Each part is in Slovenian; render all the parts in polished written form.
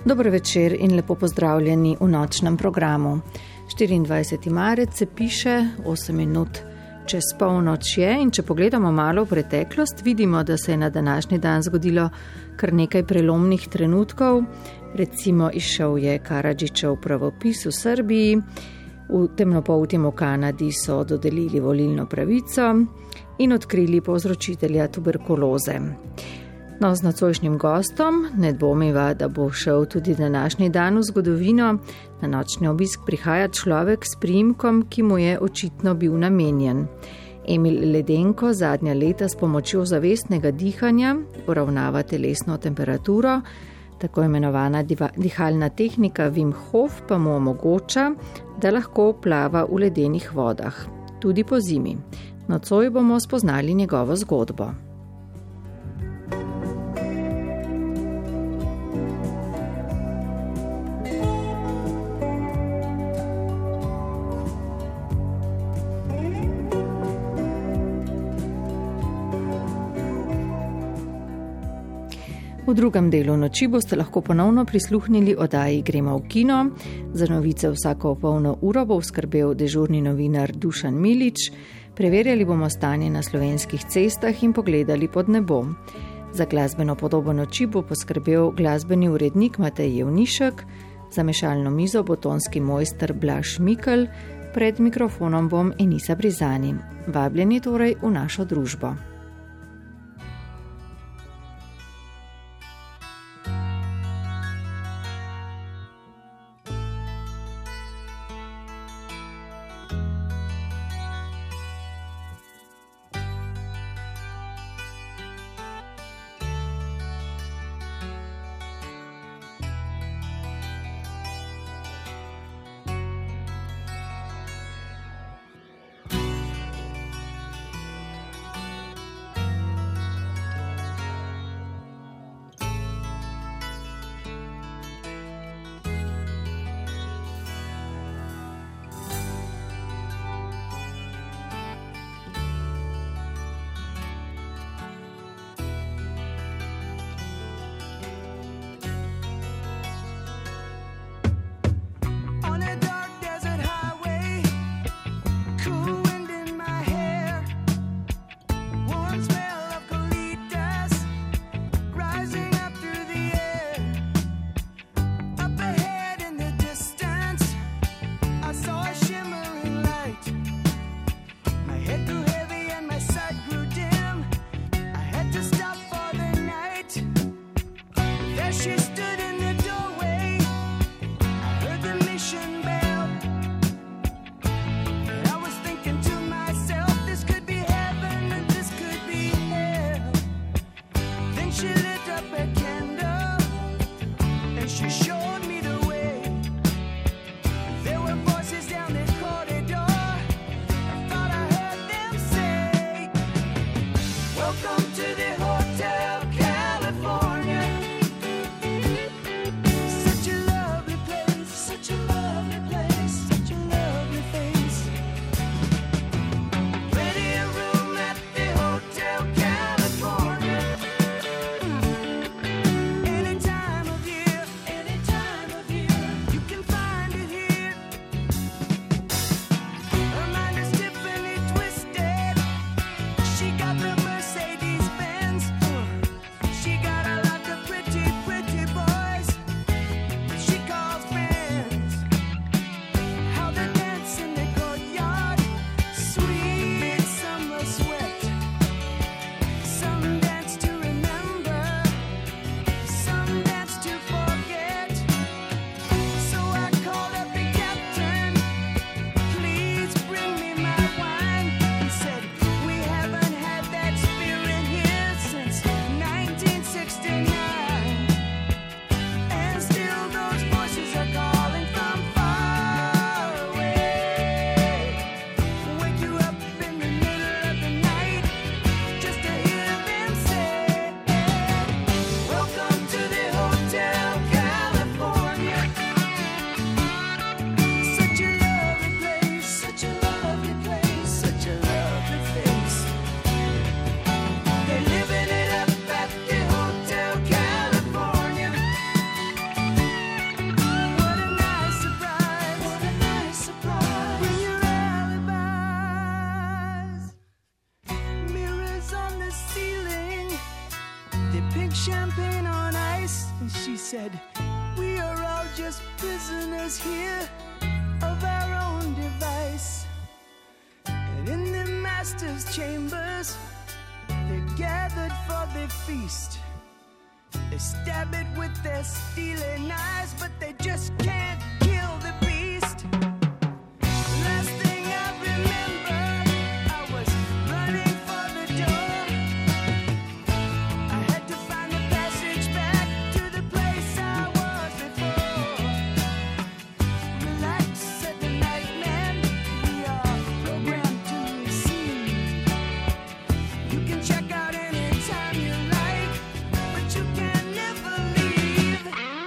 Dobro večer in lepo pozdravljeni v nočnem programu. 24. marec se piše 8 minut čez polnoč je in če pogledamo malo v preteklost, vidimo, da se je na današnji dan zgodilo kar nekaj prelomnih trenutkov. Recimo izšel je Karadžićev pravopis v Srbiji, v temnopoltim v Kanadi so dodelili volilno pravico in odkrili povzročitelja tuberkuloze. No, z nocojšnjim gostom ne dvomiva, da bo šel tudi današnji dan v zgodovino. Na nočni obisk prihaja človek s priimkom, ki mu je očitno bil namenjen. Emil Ledenko zadnja leta s pomočjo zavestnega dihanja uravnava telesno temperaturo, tako imenovana dihalna tehnika Wim Hof pa mu omogoča, da lahko plava v ledenih vodah, tudi po zimi. Nocoj bomo spoznali njegovo zgodbo. V drugem delu noči boste lahko ponovno prisluhnili oddaji Gremo v kino. Za novice vsako polno uro bo skrbel dežurni novinar Dušan Milič. Preverjali bomo stanje na slovenskih cestah in pogledali pod nebo. Za glasbeno podobo noči bo poskrbel glasbeni urednik Matej Jevnišek. Za mešalno mizo bo tonski mojster Blaž Mikl. Pred mikrofonom bom Enisa Brizani. Vabljeni torej v našo družbo. champagne on ice. And she said, we are all just prisoners here of our own device. And in the master's chambers, they're gathered for their feast. They stab it with their steely knives, but they just can't kill the beast. Last thing I remember, I was running for the door. I had to find the passage back to the place I was before. Relax, said the nightman, we are programmed to receive. You can check out anytime you like, but you can never leave.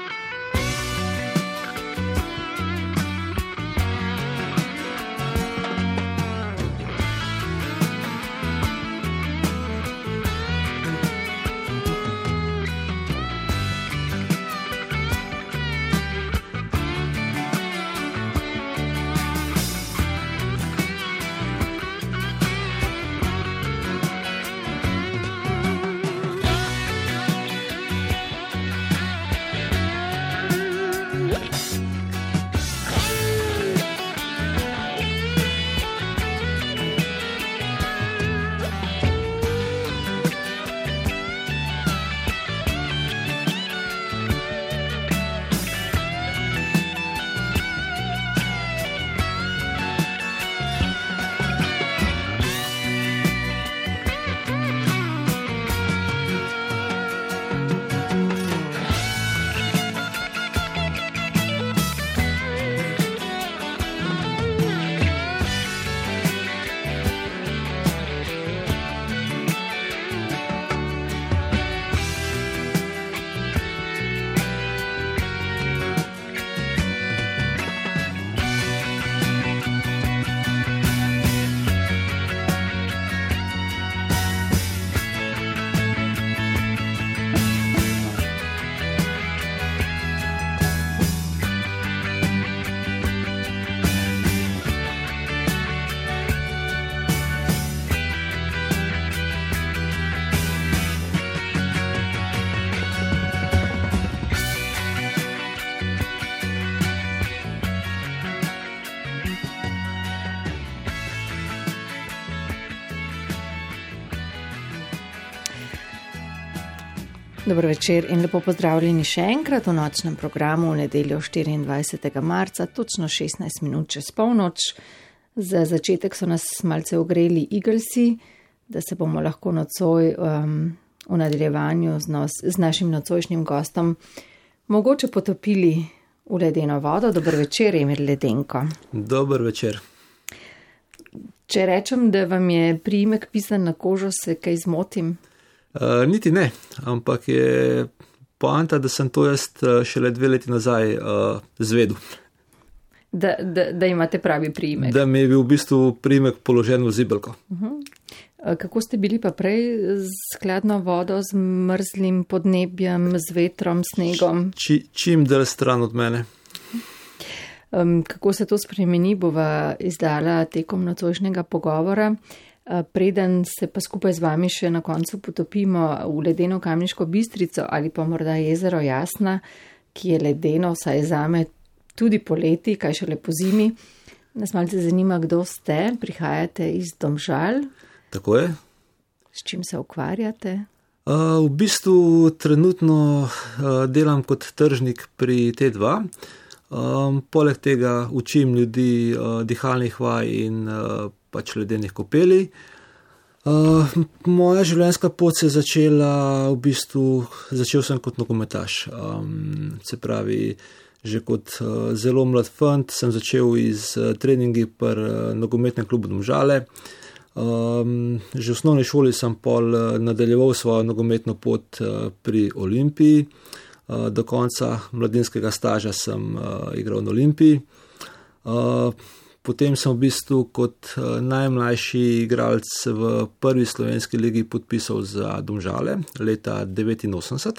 Dobro večer in lepo pozdravljeni še enkrat v nočnem programu v nedeljo 24. marca, točno 16 minut čez polnoč. Za začetek so nas malce ogreli Eaglesi, da se bomo lahko nocoj v nadaljevanju z našim nocojšnjim gostom mogoče potopili v ledeno vodo. Dober večer, Emil Ledenko. Dober večer. Če rečem, da vam je priimek pisan na kožo, se kaj zmotim? Niti ne, ampak je poanta, da sem to jaz šele 2 leti nazaj zvedel. Da imate pravi priimek. Da mi je bil v bistvu priimek položen v zibelko. Kako ste bili pa prej z skladno vodo, z mrzlim podnebjem, z vetrom, snegom? Čim dalj stran od mene. Kako se to spremeni, bova izdala tekom nocojšnjega pogovora. Preden se pa skupaj z vami še na koncu potopimo v ledeno Kamniško Bistrico ali pa morda jezero Jasna, ki je ledeno, vsaj zame, tudi poleti, kaj šele po zimi. Nas malce zanima, kdo ste, prihajate iz Domžal. Tako je. S čim se ukvarjate? V bistvu trenutno delam kot tržnik pri T2. Poleg tega učim ljudi dihalnih vaj in pač ledenih kopeli. Moja življenjska pot se je začela začel sem kot nogometaš. Se pravi, že kot zelo mlad fant sem začel iz treningi pri nogometnem klubu Domžale. Že v osnovni šoli sem pol nadaljeval svojo nogometno pot pri Olimpiji. Do konca mladinskega staža sem igral na Olimpiji. Potem sem v bistvu kot najmlajši igralec v prvi slovenski ligi podpisal za Domžale leta 1989.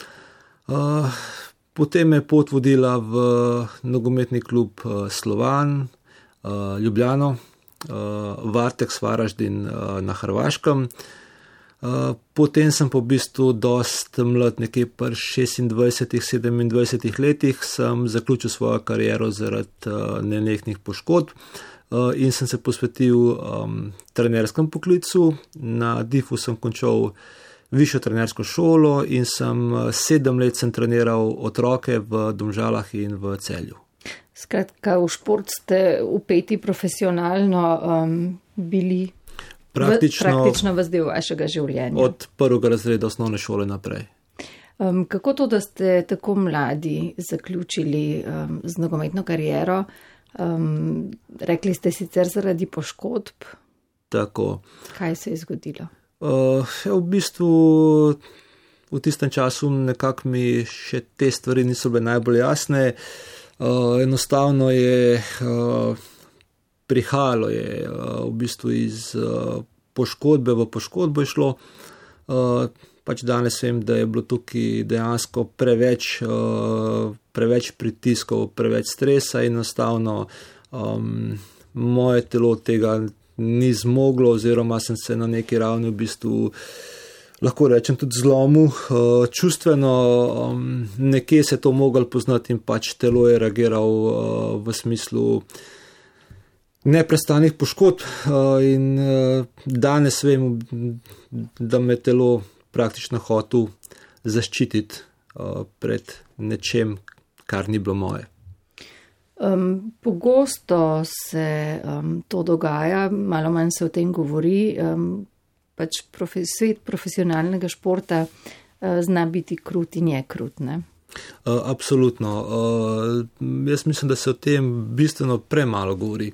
Potem me je pot vodila v nogometni klub Slovan, Ljubljano, Varteks Varaždin na Hrvaškem. Potem sem pa v bistvu dost mlad, nekje pri 26-27 letih, sem zaključil svojo kariero zaradi nenehnih poškodb in sem se posvetil trenerskem poklicu. Na DIF-u sem končal višjo trenersko šolo in 7 let sem treniral otroke v Domžalah in v Celju. Skratka, v šport ste vpeti profesionalno bili praktično ves del vašega življenja. Od prvega razreda osnovne šole naprej. Kako to, da ste tako mladi zaključili z nogometno kariero? Rekli ste sicer zaradi poškodb. Tako. Kaj se je zgodilo? V bistvu v tistem času nekako mi še te stvari niso bile najbolj jasne. Enostavno je prihajalo je v bistvu iz poškodbe v poškodbo je šlo. Pač danes vem, da je bilo tukaj dejansko preveč pritiskov, preveč stresa in enostavno moje telo tega ni zmoglo oziroma sem se na neki ravni v bistvu, lahko rečem, tudi zlomil. Čustveno nekje se to moglo poznati in pač telo je reagiral v smislu neprestanih poškodb in danes vem, da me telo praktično hotel zaščititi pred nečem, kar ni bilo moje. Pogosto se to dogaja, malo manj se o tem govori, pač svet profesionalnega športa zna biti krut in je krut, ne? Absolutno. Jaz mislim, da se o tem bistveno premalo govori.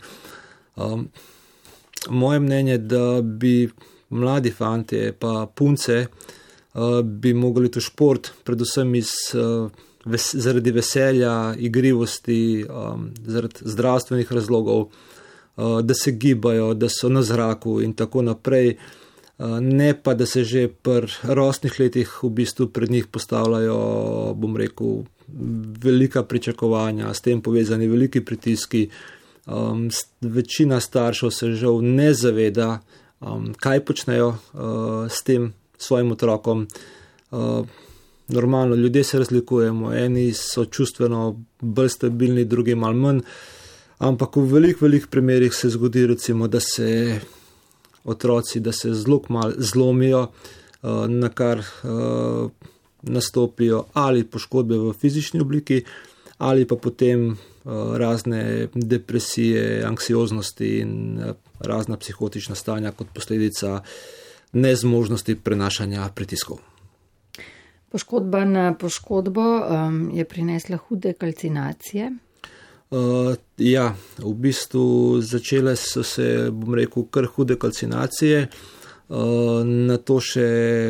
Moje mnenje, da bi mladi fantje pa punce bi mogli to šport predvsem zaradi veselja, igrivosti, zaradi zdravstvenih razlogov, da se gibajo, da so na zraku in tako naprej, ne pa da se že pri rosnih letih v bistvu pred njih postavljajo, bom rekel, velika pričakovanja, s tem povezani veliki pritiski. Večina staršev se žal ne zaveda, kaj počnejo s tem svojim otrokom. Normalno, ljudje se razlikujemo, eni so čustveno bolj stabilni, drugi malo manj, ampak v velikih primerih se zgodi recimo, da se otroci, da se zelo malo zlomijo, na kar nastopijo ali poškodbe v fizični obliki, ali pa potem razne depresije, anksioznosti in razna psihotična stanja kot posledica nezmožnosti prenašanja pritiskov. Poškodba na poškodbo je prinesla hude kalcinacije. Ja, v bistvu začele so se, bom rekel, kar hude kalcinacije, na to še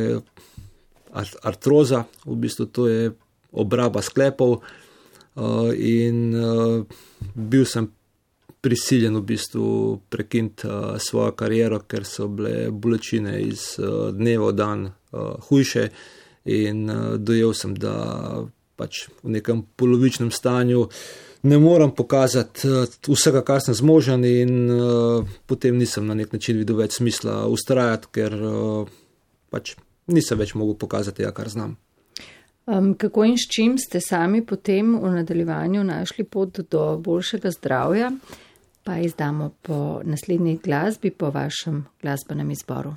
artroza, v bistvu to je obraba sklepov in bil sem prisiljen v bistvu prekiniti svojo kariero, ker so bile bolečine iz dneva v dan hujše in dojel sem, da pač v nekem polovičnem stanju ne moram pokazati vsega, kar sem zmožen in potem nisem na nek način videl več smisla ustrajati, ker pač nisem več mogel pokazati tega, kar znam. Kako in s čim ste sami potem v nadaljevanju našli pot do boljšega zdravja, pa izdamo po naslednji glasbi, po vašem glasbenem izboru.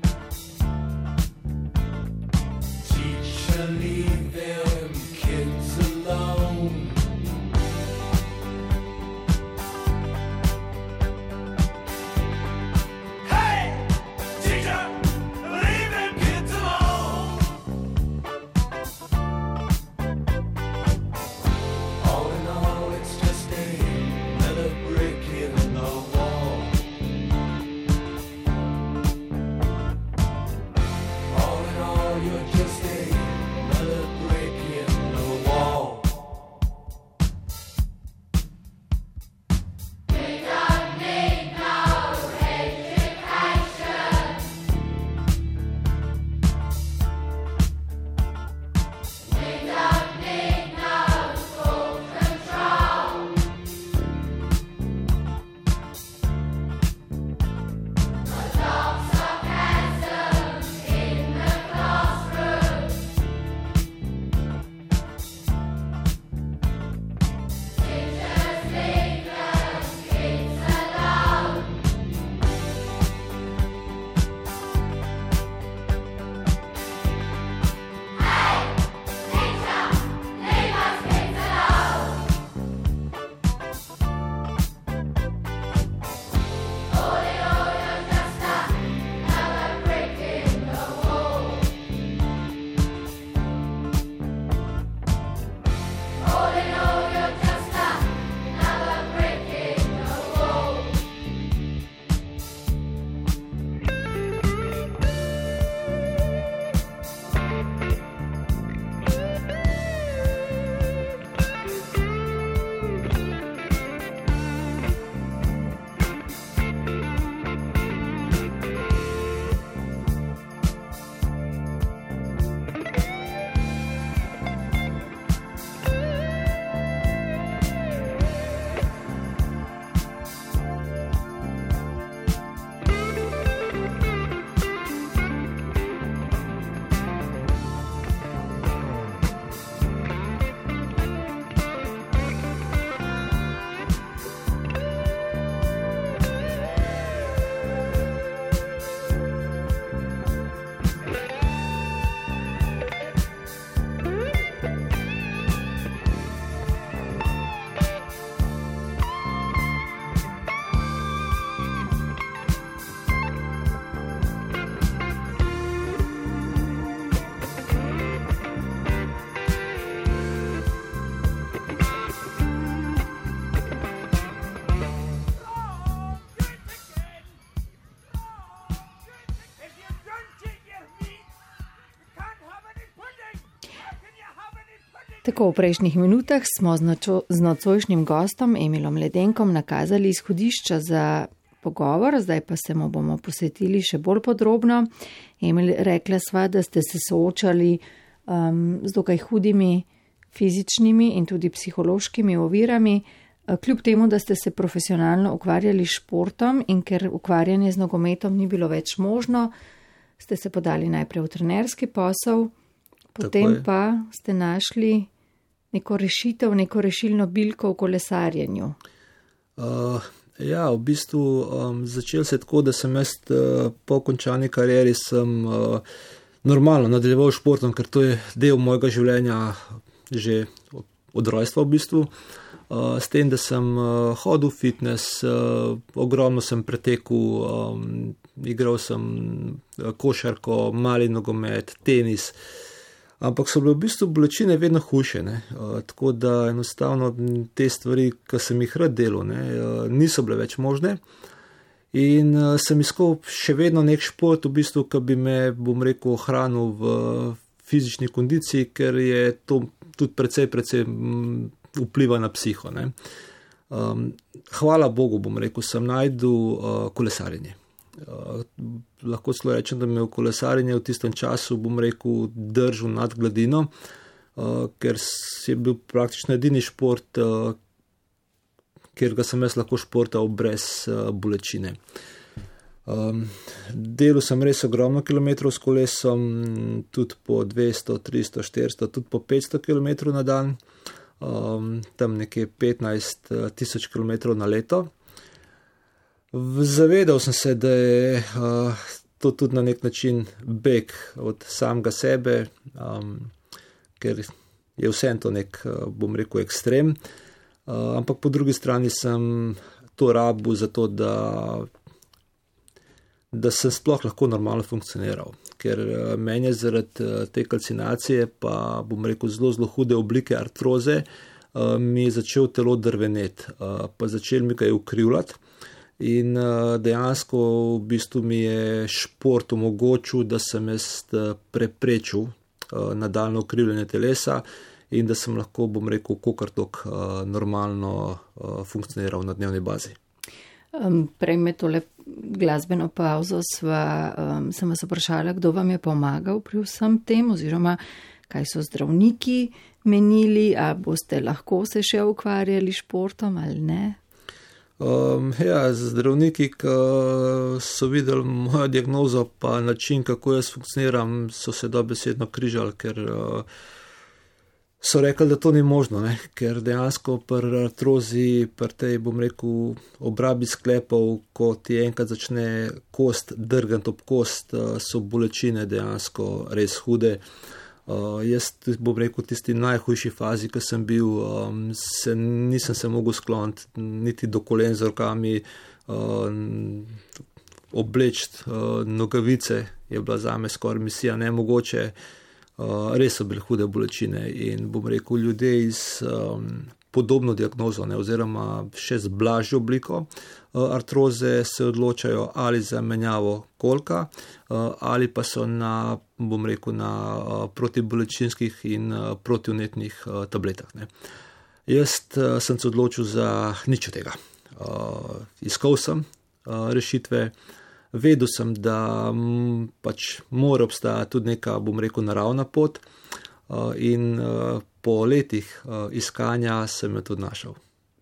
Leave them kids Tako v prejšnjih minutah smo z nocojšnjim gostom Emilom Ledenkom nakazali izhodišča za pogovor, zdaj pa se mu bomo posvetili še bolj podrobno. Emil, rekla sva, da ste se soočali z dokaj hudimi fizičnimi in tudi psihološkimi ovirami, kljub temu, da ste se profesionalno ukvarjali s športom in ker ukvarjanje z nogometom ni bilo več možno, ste se podali najprej v trenerski posel, potem pa ste našli neko rešitev, neko rešilno bilko v kolesarjenju. Ja, v bistvu začel se tako, da sem jaz po končani karieri normalno nadaljeval športom, ker to je del mojega življenja že od rojstva v bistvu. S tem, da sem hodil v fitness, ogromno sem pretekel, igral sem košarko, mali nogomet, tenis. Ampak so bile v bistvu bolečine vedno hujše, ne? Tako da enostavno te stvari, ki sem jih rad delal, niso bile več možne. In sem iskal še vedno nek šport, v bistvu, ki bi me, bom rekel, ohranil v fizični kondiciji, ker je to tudi precej vpliva na psiho. Ne? Hvala Bogu, bom rekel, sem našel kolesarjenje. Lahko celo rečem, da me v kolesarjenje v tistem času, bom rekel, držal nad gladino, ker je bil praktično edini šport, kjer ga sem jaz lahko športal brez bolečine. Delal sem res ogromno kilometrov s kolesom, tudi po 200, 300, 400, tudi po 500 kilometrov na dan, tam nekje 15,000 kilometrov na leto. Zavedal sem se, da je to tudi na nek način beg od samega sebe, ker je vseeno to nek, bom rekel, ekstrem, ampak po drugi strani sem to rabil zato, da sem sploh lahko normalno funkcioniral, ker meni je zaradi te kalcinacije pa, bom rekel, zelo hude oblike artroze, mi je začel telo drveneti, pa začel mi ga je ukrivljati. In dejansko v bistvu mi je šport omogočil, da sem jaz preprečil nadaljnje ukrivljanje telesa in da sem lahko, bom rekel, kakor toliko normalno funkcioniral na dnevni bazi. Prej med tole glasbeno pauzo sem vas vprašala, kdo vam je pomagal pri vsem tem, oziroma kaj so zdravniki menili, a boste lahko se še ukvarjali športom ali ne? Zdravniki, ki so videli mojo diagnozo pa način, kako jaz funkcioniram, so se dobesedno križali, ker so rekli, da to ni možno, ne? Ker dejansko pri artrozi, pri tej, bom rekel, obrabi sklepov, ko ti enkrat začne kost drgati ob kost, so bolečine dejansko res hude. Jaz, bom rekel, tisti najhujši fazi, ki sem bil, nisem se mogel skloniti niti do kolen z rokami, obleči nogavice je bila zame skoraj misija nemogoče, res so bile hude bolečine in, bom rekel, ljudje iz podobno diagnozo, oziroma še z blažjo obliko artroze se odločajo ali za menjavo kolka ali pa so na, bom rekel, na protibolečinskih in protivnetnih tabletah. Ne. Jaz sem se odločil za nič od tega. Iskal sem rešitve, vedel sem, da pač mora obstajati tudi neka, bom rekel, naravna pot in po letih iskanja sem jo tudi našel.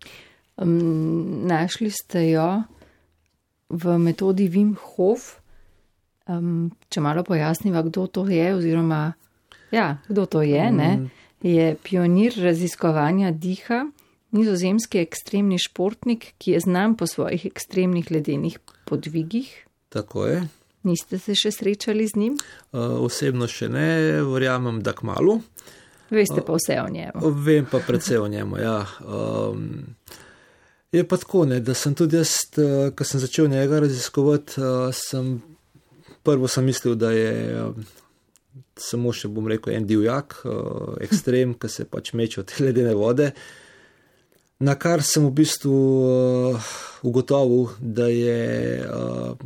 Našli ste jo v metodi Wim Hof. Če malo pojasniva, kdo to je, oziroma kdo to je, ne? Je pionir raziskovanja diha, nizozemski ekstremni športnik, ki je znan po svojih ekstremnih ledenih podvigih. Tako je. Niste se še srečali z njim? Osebno še ne, verjamem, da kmalu. Veste pa vse o njemu. Vem pa precej o njemu, ja. Je pa tako, ne, da sem tudi jaz, ko sem začel njega raziskovati, prvo sem mislil, da je samo še, bom rekel, en divjak, ekstrem, ki se pač meče od te ledene vode. Na kar sem v bistvu ugotovil, da je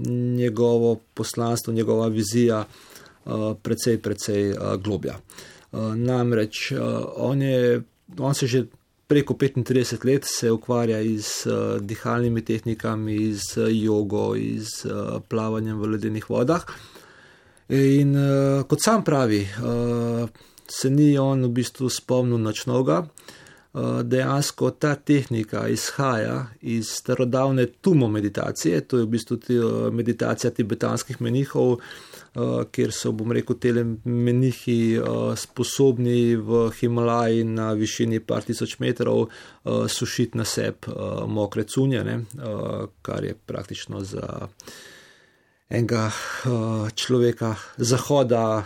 njegovo poslanstvo, njegova vizija precej globja. Namreč on se že preko 35 let se ukvarja z dihalnimi tehnikami, z jogo, z plavanjem v ledenih vodah. In kot sam pravi, se ni on v bistvu spomnil nič novega. Dejansko ta tehnika izhaja iz starodavne tumo meditacije, to je v bistvu meditacija tibetanskih menihov, kjer so, bom rekel, tele menihi sposobni v Himalaji na višini par tisoč metrov sušiti na sebi mokre cunje, ne, kar je praktično za enega človeka zahoda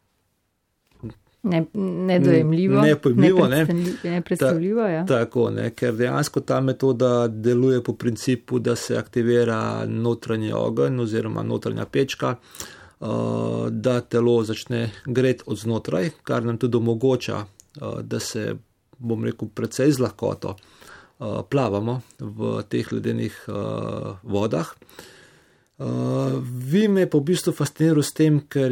nedojemljivo, nepojmljivo, nepredstavljivo, ja. Tako, ne, ker dejansko ta metoda deluje po principu, da se aktivira notranji ogenj oziroma notranja pečka, da telo začne greti od znotraj, kar nam tudi omogoča, da se, bom rekel, precej z lahkoto plavamo v teh ledenih vodah. Vim je pa v bistvu fasciniral s tem, ker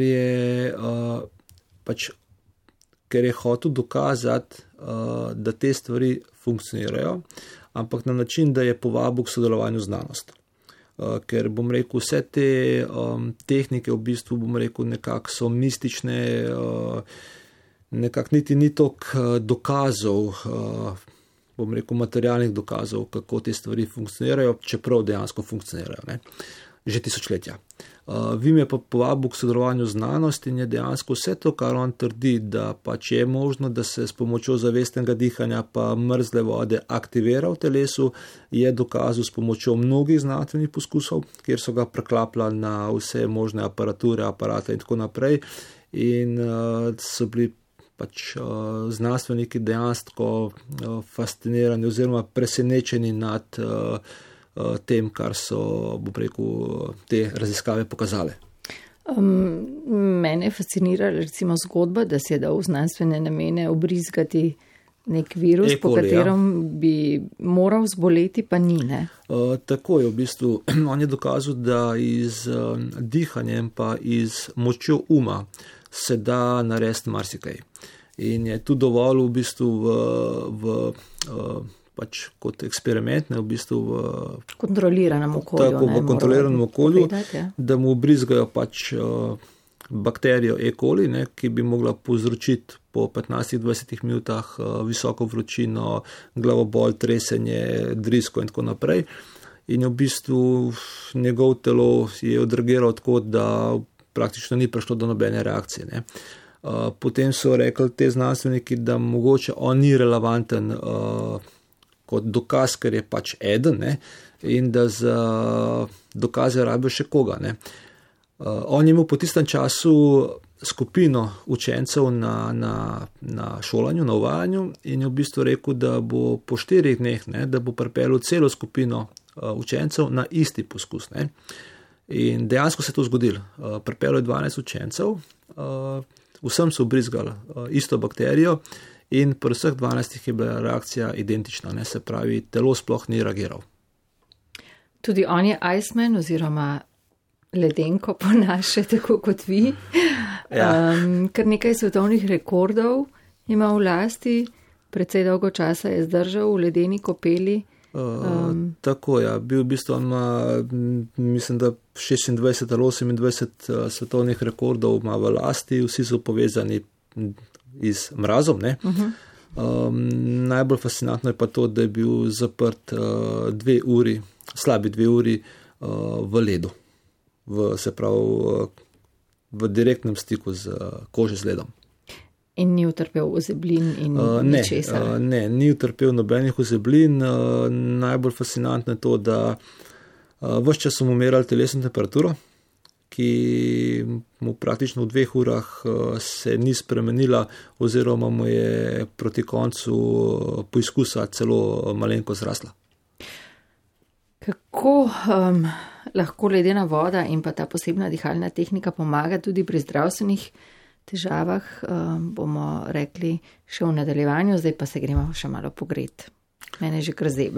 je hotel dokazati, da te stvari funkcionirajo, ampak na način, da je povabil k sodelovanju znanost. Ker, bom rekel, vse te tehnike v bistvu, bom rekel, nekako so mistične, nekako niti ni toliko dokazov, bom rekel, materialnih dokazov, kako te stvari funkcionirajo, čeprav dejansko funkcionirajo, ne, že tisočletja. Vim je pa povabil k sodelovanju znanosti in je dejansko vse to, kar on trdi, da pač je možno, da se s pomočjo zavestnega dihanja pa mrzle vode aktivira v telesu, je dokazal s pomočjo mnogih znanstvenih poskusov, kjer so ga preklapljali na vse možne aparate in tako naprej. In so bili pač znanstveniki dejansko fascinirani oziroma presenečeni nad tem, kar so, bom rekel, te raziskave pokazale. Mene fascinira recimo zgodba, da se je dal v znanstvene namene obrizgati nek virus, po katerem bi moral zboleti, pa ni, ne? Tako je v bistvu. On je dokazal, da iz dihanjem pa iz močjo uma se da narediti marsikaj. In je tu dovolj v bistvu pač kot eksperiment, ne, v bistvu v kontroliranem okolju. Tako, v kontroliranem okolju, da mu obrizgajo pač bakterijo E. coli, ne, ki bi mogla povzročiti po 15-20 minutah visoko vročino, glavobol, tresenje, drisko in tako naprej. In v bistvu njegov telo je odreagiral tako, da praktično ni prišlo do nobene reakcije, ne. Potem so rekli te znanstveniki, da mogoče on ni relevanten kot dokaz, ker je pač eden, ne, in da za dokaze rabijo še koga, ne. On je imel po tistem času skupino učencev na šolanju, na uvajanju in je v bistvu rekel, da bo po 4 dneh, ne, da bo pripeljal celo skupino učencev na isti poskus, ne. In dejansko se je to zgodilo. Pripeljal je 12 učencev, vsem so obrizgali isto bakterijo, in pri vseh 12 je bila reakcija identična, ne, se pravi, telo sploh ni reagiral. Tudi on je Iceman oziroma ledenko po naše, tako kot vi. Ja. Kar nekaj svetovnih rekordov ima v lasti, precej dolgo časa je zdržal v ledeni kopeli. Tako je, bil v bistvu mislim, da 26 ali 28 svetovnih rekordov ima v lasti, vsi so povezani z mrazom, ne. Najbolj fascinantno je pa to, da je bil zaprt slabi 2 uri v ledu, se pravi v direktnem stiku z kože z ledom. In ni utrpel ozeblin in ničesar? Ne, ni utrpel nobenih ozeblin. Najbolj fascinantno je to, da ves čas so mu merali telesno temperaturo, ki mu praktično v 2 urah se ni spremenila oziroma mu je proti koncu poizkusa celo malenko zrasla. Kako lahko ledena voda in pa ta posebna dihalna tehnika pomaga tudi pri zdravstvenih težavah, bomo rekli še v nadaljevanju, zdaj pa se gremo še malo pogret. Mene že kar zebe.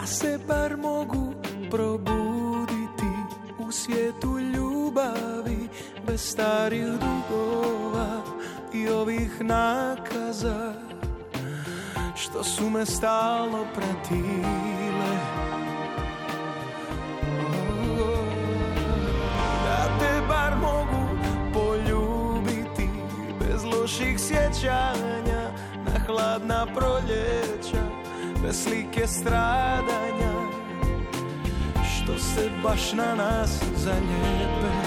da se bar mogu probuditi u svijetu ljubavi bez starih dugova i ovih nakaza što su me stalno pratile. Da te bar mogu poljubiti bez loših sjećanja na hladna proljeća, bez slike stradanja što se baš na nas zaljepe.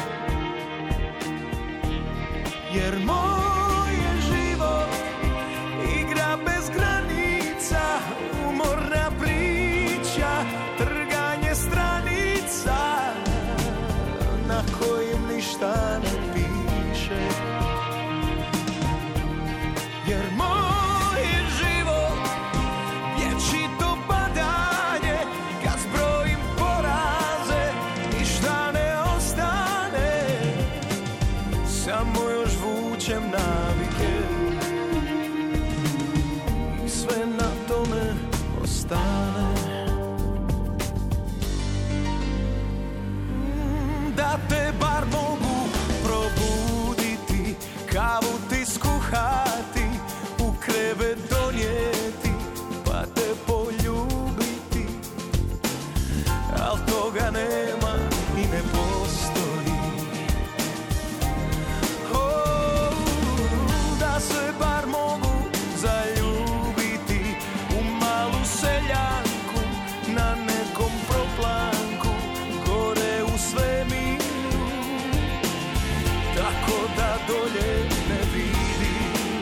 Jer moj je život igra bez granica, umorna priča, trganje stranica na kojim ništa ne piše. Jer moj je život vječito padanje, kad zbrojim poraze ništa ne ostane, samo još vučem navike i sve na tome ostane. Da te bar mogu probuditi, kavu ti skuhati, u krevet donijeti, pa te poljubiti, al toga nema i ne postoji. Da se bar mogu zaljubiti u malu seljanku na nekom proplanku gore u svemiru, tako da dolje ne vidim.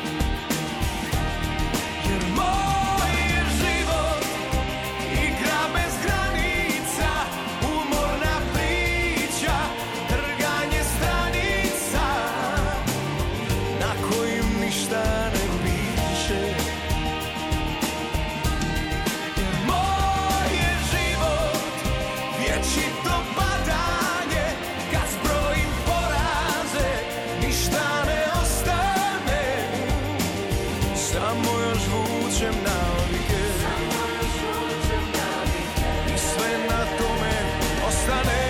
Jer moj je život igra bez granica, umorna priča, trganje stranica na kojim ništa ne piše. Jer moj je život vječito padanje, kad zbrojim poraze ništa ne ostane, samo još vučem navike i sve na tome ostane.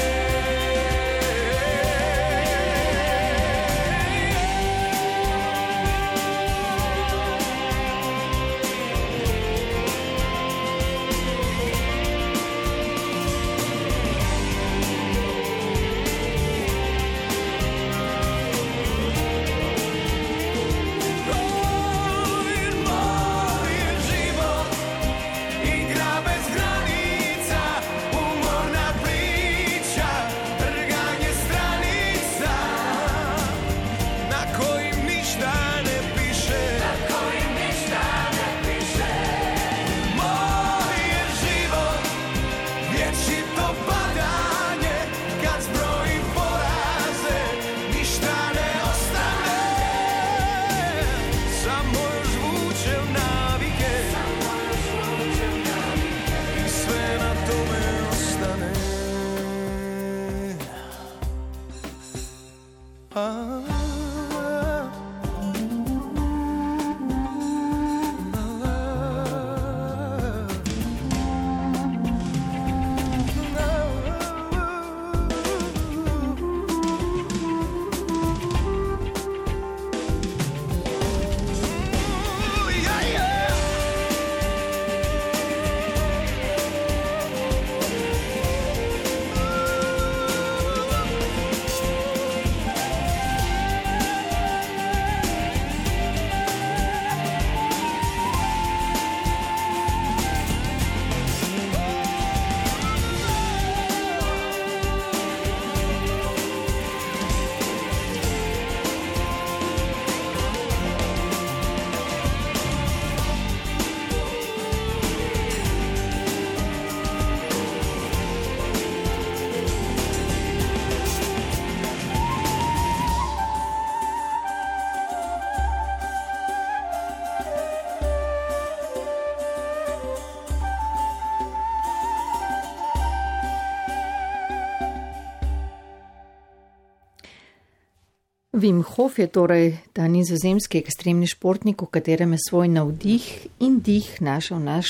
Wim Hof je torej ta nizozemski ekstremni športnik, v katerem je svoj navdih in dih našel naš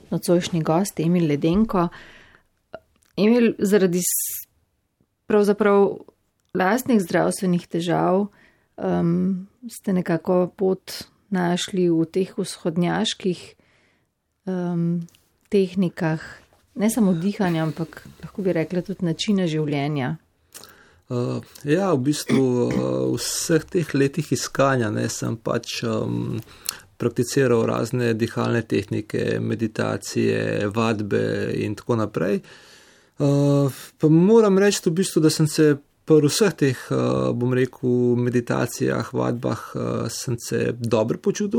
nocojšnji gost Emil Ledenko. Emil, zaradi pravzaprav lastnih zdravstvenih težav ste nekako pot našli v teh vzhodnjaških tehnikah, ne samo dihanja, ampak lahko bi rekla tudi načina življenja. Ja, v bistvu vseh teh letih iskanja sem pač prakticiral razne dihalne tehnike, meditacije, vadbe in tako naprej. Pa moram reči v bistvu, da sem se pri vseh teh, bom rekel, meditacijah, vadbah sem se dobro počutil.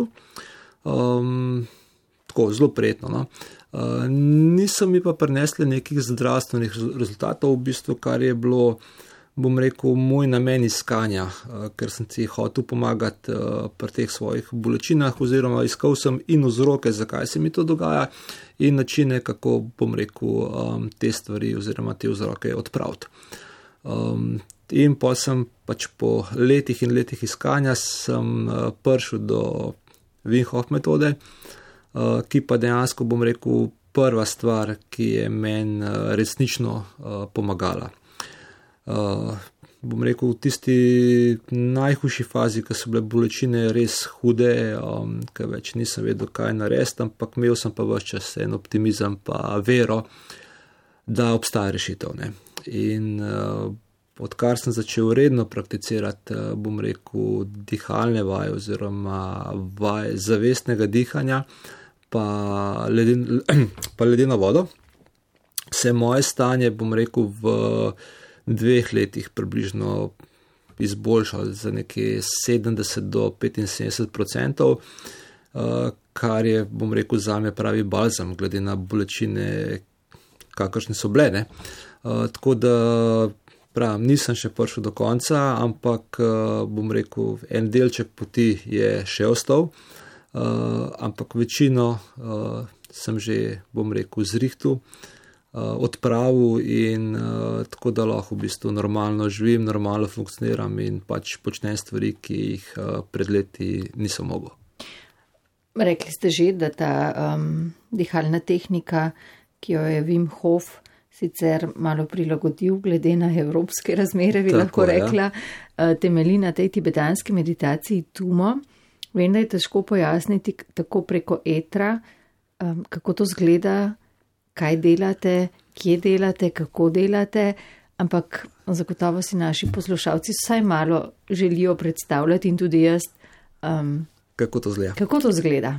Tako, zelo prijetno, no. Niso mi pa prinesli nekih zdravstvenih rezultatov, v bistvu, kar je bilo, bom rekel, moj namen iskanja, ker sem si hotel pomagati pri teh svojih bolečinah oziroma iskal sem in vzroke, zakaj se mi to dogaja in načine, kako, bom rekel, te stvari oziroma te vzroke odpraviti. In pa sem pač po letih in letih iskanja sem prišel do Wim Hof metode, ki pa dejansko, bom rekel, prva stvar, ki je meni resnično pomagala. Bom rekel, v tisti najhujši fazi, ko so bile bolečine res hude, ker več nisem vedel, kaj narediti, ampak imel sem pa ves čas en optimizem pa vero, da obstaja rešitev, ne. In odkar sem začel redno prakticirati, bom rekel, dihalne vaje oziroma vaje zavestnega dihanja pa ledeno vodo, se moje stanje, bom rekel, v 2 letih približno izboljšalo za nekje 70 do 75%, kar je, bom rekel, zame pravi balzam, glede na bolečine, kakršne so bile, ne. Tako da pravim, nisem še prišel do konca, ampak bom rekel, en delček poti je še ostal, ampak večino sem že, bom rekel, zrihtal, odpravil in tako da lahko v bistvu normalno živim, normalno funkcioniram in pač počnem stvari, ki jih pred leti nisem mogel. Rekli ste že, da ta dihalna tehnika, ki jo je Wim Hof sicer malo prilagodil glede na evropske razmere, bi lahko rekla, temelji na tej tibetanski meditaciji Tumo. Vem, da je težko pojasniti tako preko etra, kako to zgleda, kaj delate, kje delate, kako delate, ampak zagotovo si naši poslušalci vsaj malo želijo predstavljati in tudi jaz. Kako to zgleda? Kako to zgleda?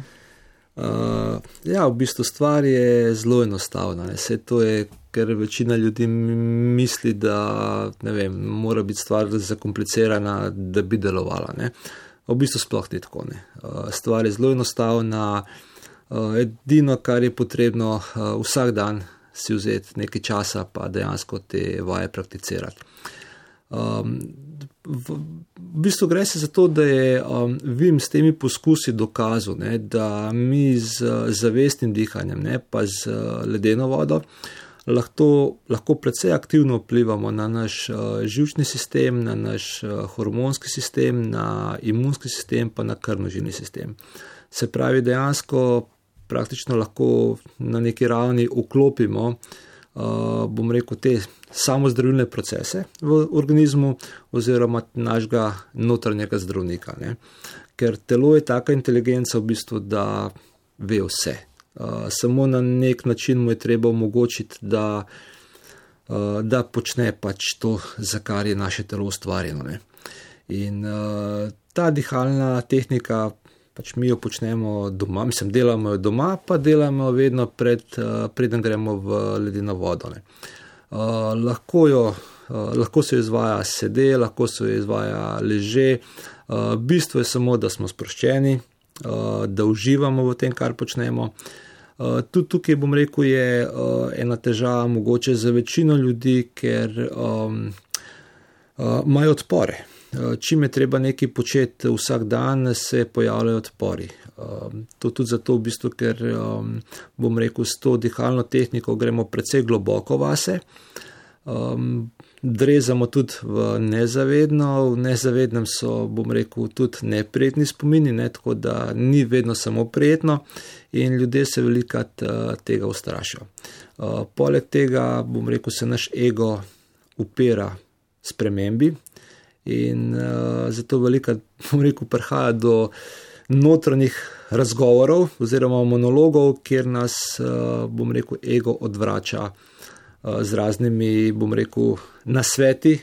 Ja, v bistvu stvar je zelo enostavna. Vse to je, ker večina ljudi misli, da ne vem, mora biti stvar zakomplicirana, da bi delovala. Ne. V bistvu sploh ni tako. Ne. Stvar je zelo enostavna. Edino, kar je potrebno vsak dan si vzeti nekaj časa, pa dejansko te vaje prakticirati. V bistvu gre se za to, da je Wim s temi poskusi dokazal, ne, da mi z zavestnim dihanjem, ne, pa z ledeno vodo lahko precej aktivno vplivamo na naš živčni sistem, na naš hormonski sistem, na imunski sistem, pa na krvnožilni sistem. Se pravi, dejansko praktično lahko na neki ravni vklopimo, bom rekel, te samozdravilne procese v organizmu oziroma našega notranjega zdravnika. Ne. Ker telo je taka inteligenca v bistvu, da ve vse. Samo na nek način mu je treba omogočiti, da počne pač to, za kar je naše telo ustvarjeno. Ne. In ta dihalna tehnika, pač mi jo počnemo doma, mislim, delamo jo doma, pa delamo vedno preden gremo v ledeno vodo. Ne. Lahko se jo izvaja sede, lahko se jo izvaja leže. Bistvo je samo, da smo sproščeni, da uživamo v tem, kar počnemo. Tudi tukaj, bom rekel, je ena težava mogoče za večino ljudi, ker imajo odpore. Čim je treba nekaj početi vsak dan, se pojavljajo odpori. To tudi zato, v bistvu, ker, bom rekel, s to dihalno tehniko gremo precej globoko vase. drezamo tudi v nezavedno, v nezavednem so, bom rekel, tudi neprijetni spomini, ne, tako da ni vedno samo prijetno in ljudje se velikokrat tega ustrašijo. Poleg tega, bom rekel, se naš ego upira spremembi in zato velikokrat, bom rekel, prihaja do notranjih razgovorov oziroma monologov, kjer nas, bom rekel, ego odvrača z raznimi, bom rekel, nasveti.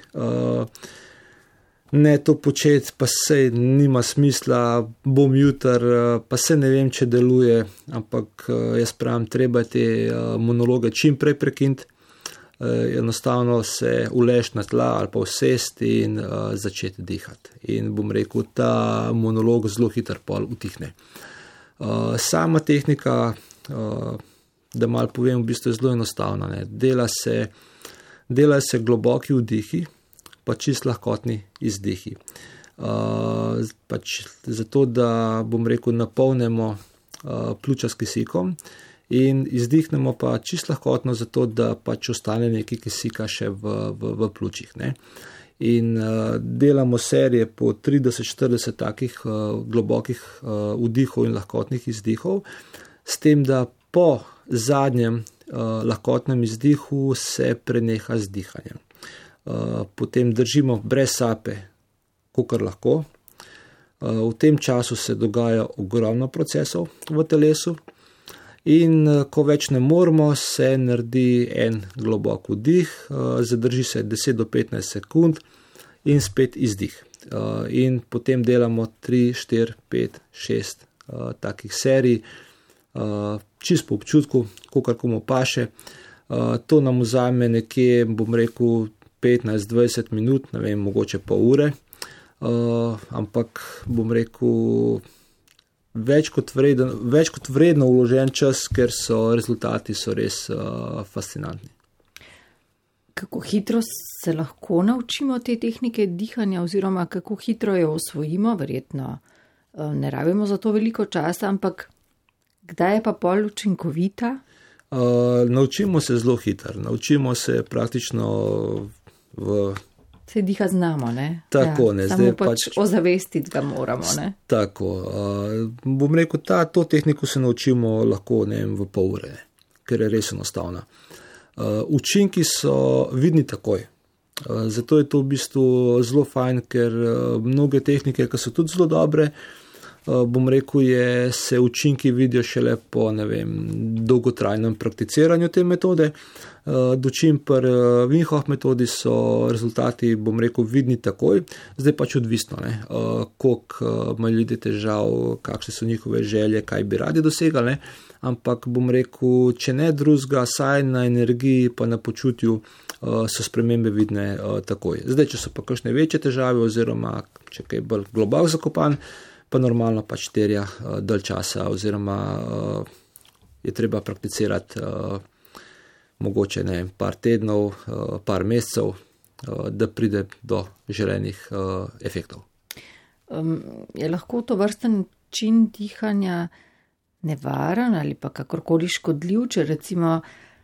Ne to početi, pa sej nima smisla, bom jutr, pa sej ne vem, če deluje, ampak jaz pravim, treba te monologe čim prej prekiniti, enostavno se uleči na tla ali pa usesti in začeti dihati. In bom rekel, ta monolog zelo hitro pol utihne. Sama tehnika, da malo povem, v bistvu je zelo enostavna. Ne. Dela se globoki vdihi, pa čist lahkotni izdihi. Pač zato, da, bom rekel, napolnimo pljuča s kisikom in izdihnemo pa čist lahkotno zato, da pač ostane nekaj kisika še v pljučih. Ne. In delamo serije po 30-40 takih globokih vdihov in lahkotnih izdihov, s tem, da po zadnjem lahkotnem izdihu se preneha z dihanjem. Potem držimo brez sape, kolikor lahko. V tem času se dogaja ogromno procesov v telesu in ko več ne moremo, se naredi en globok vdih, zadrži se 10 do 15 sekund in spet izdih. In potem delamo 3, 4, 5, 6 takih serij, čist po občutku, kolikor komu paše. To nam vzame nekje, bom rekel, 15-20 minut, ne vem, mogoče pol ure, ampak bom rekel, več kot vredno vložen čas, ker rezultati so res fascinantni. Kako hitro se lahko naučimo te tehnike dihanja oziroma kako hitro jo osvojimo, verjetno ne rabimo za to veliko časa, ampak kdaj je pa pol učinkovita? Naučimo se zelo hitro, naučimo se praktično Se diha znamo, ne? Tako, ne. Samo pač ozavestiti ga moramo, ne? Tako. Bom rekel, to tehniko se naučimo lahko, ne vem, v pol ure, ker je res enostavna. Učinki so vidni takoj. Zato je to v bistvu zelo fajn, ker mnoge tehnike, ki so tudi zelo dobre, bom rekel, se učinki vidijo šele po, ne vem, dolgotrajnem prakticiranju te metode. Dočim pri Wim Hof metodi so rezultati, bom rekel, vidni takoj. Zdaj pač odvisno, ne, koliko imajo ljudje težav, kakšne so njihove želje, kaj bi radi dosegali, ne. Ampak bom rekel, če ne drugega, saj na energiji pa na počutju so spremembe vidne takoj. Zdaj, če so pa kakšne večje težave oziroma če kaj bolj globoko zakopan, pa normalno pač terja dalj časa oziroma je treba prakticirati mogoče ne par tednov, par mesecev, da pride do želenih efektov. Je lahko to vrsten način dihanja nevaren ali pa kakorkoli škodljiv, če recimo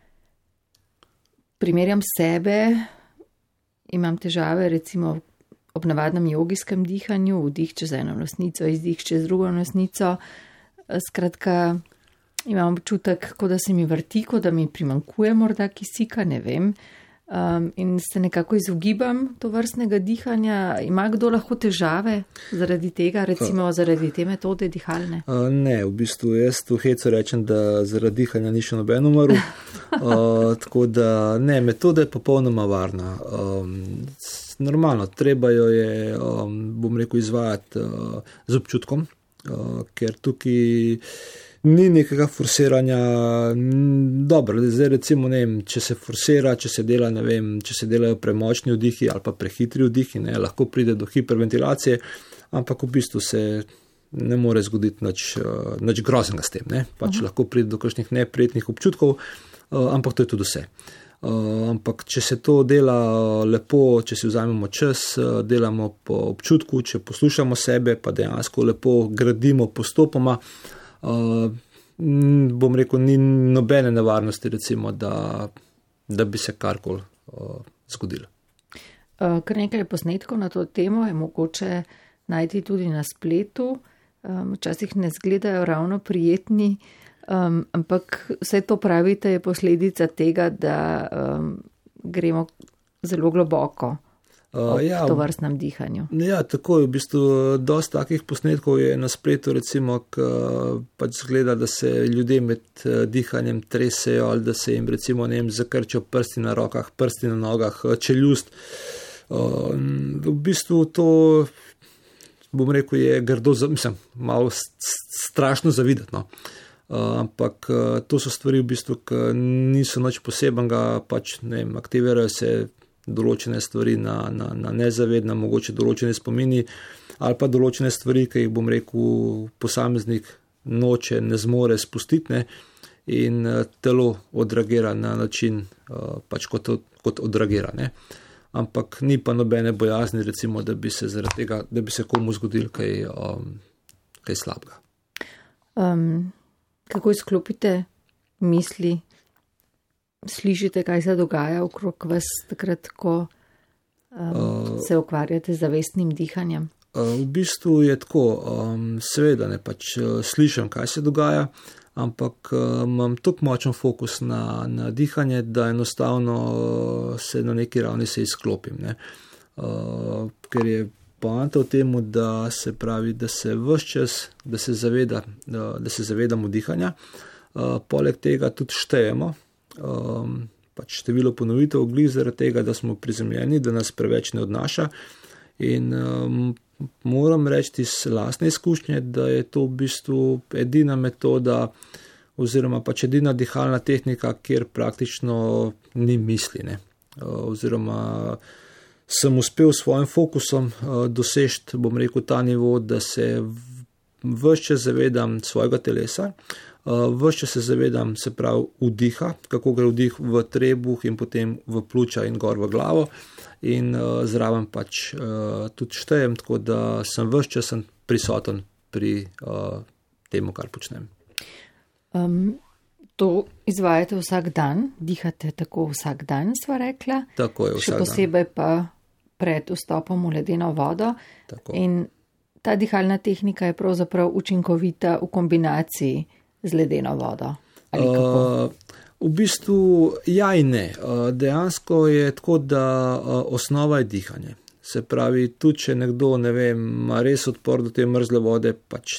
primerjam sebe, imam težave recimo ob navadnem jogijskem dihanju, vdih čez eno nosnico, izdih čez drugo nosnico, skratka, imam občutek, kot da se mi vrti, kot da mi primanjkuje morda kisika, ne vem, in se nekako izogibam to vrstnega dihanja. Ima kdo lahko težave zaradi tega, recimo zaradi te metode dihalne? Ne, v bistvu jaz v hecu rečem, da zaradi dihanja ni še noben umrl, tako da ne, metoda je popolnoma varna. Normalno, treba jo je, bom rekel, izvajati z občutkom, ker tukaj ni nekega forsiranja. Dobro, zdaj recimo, ne vem, če se forsira, če se dela, ne vem, če se delajo premočni vdihi ali pa prehitri vdihi, ne, lahko pride do hiperventilacije, ampak v bistvu se ne more zgoditi nič groznega s tem, ne. Pač lahko pride do kakšnih neprijetnih občutkov, ampak to je tudi vse. Ampak če se to dela lepo, če si vzamemo čas, delamo po občutku, če poslušamo sebe, pa dejansko lepo gradimo postopoma, bom rekel, ni nobene nevarnosti, recimo, da bi se karkoli zgodilo. Kar nekaj posnetkov na to temo je mogoče najti tudi na spletu. Včasih ne izgledajo ravno prijetni, ampak vse to pravite je posledica tega, da gremo zelo globoko v tovrstnem dihanju. Ja, tako je. V bistvu dosti takih posnetkov je na spletu, recimo, pač zgleda, da se ljudje med dihanjem tresejo ali da se jim recimo zakrčijo prsti na rokah, prsti na nogah, čeljust. V bistvu to, bom rekel, je grdo, malo strašno zavideti, no. Ampak to so stvari v bistvu, ki niso nič posebenega, pač aktivirajo se določene stvari na nezavednem, mogoče določene spomini ali pa določene stvari, ki jih, bom rekel, posameznik noče, ne zmore spustiti, ne, in telo odreagira na način, pač kot odreagira, ne. Ampak ni pa nobene bojazni, recimo, da bi se zaradi tega, da bi se komu zgodil kaj slabega. Kako izklopite misli? Slišite, kaj se dogaja okrog vas takrat, ko se ukvarjate z zavestnim dihanjem? V bistvu je tako, seveda ne, pač slišim, kaj se dogaja, ampak imam tako močen fokus na dihanje, da enostavno se na neki ravni se izklopim, ne. Ker je poanta v tem, da se pravi, da se ves čas, da se zavedamo dihanja, poleg tega tudi štejemo, pač število ponovitev glih zaradi tega, da smo prizemljeni, da nas preveč ne odnaša, in moram reči iz lastne izkušnje, da je to v bistvu edina metoda oziroma pač edina dihalna tehnika, kjer praktično ni misli, ne. Oziroma sem uspel s svojim fokusom doseči, bom rekel, ta nivo, da se ves čas zavedam svojega telesa, ves čas se zavedam, se pravi, vdiha, kako gre vdih v trebuh in potem v pljuča in gor v glavo, in zraven pač tudi štejem, tako da sem ves čas prisoten pri temu, kar počnem. To izvajate vsak dan, dihate tako vsak dan, sva rekla. Tako je, vsak dan. Še posebej pa pred vstopom v ledeno vodo. Tako. In ta dihalna tehnika je pravzaprav učinkovita v kombinaciji z ledeno vodo. Ali kako? V bistvu ja in ne. Dejansko je tako, da osnova je dihanje. Se pravi, tudi če nekdo, ne vem, ima res odpor do te mrzle vode, pač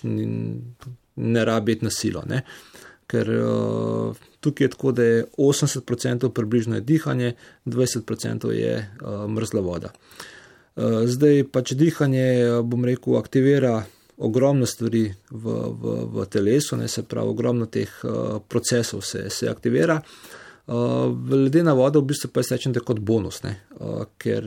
ne rabi iti na silo, ne. Ker tukaj je tako, da je 80% približno je dihanje, 20% je mrzla voda. Zdaj pač dihanje, bom rekel, aktivira ogromno stvari v telesu, ne, se pravi, ogromno teh procesov se aktivira. Ledena voda v bistvu pa je sečen kot bonus, ne, ker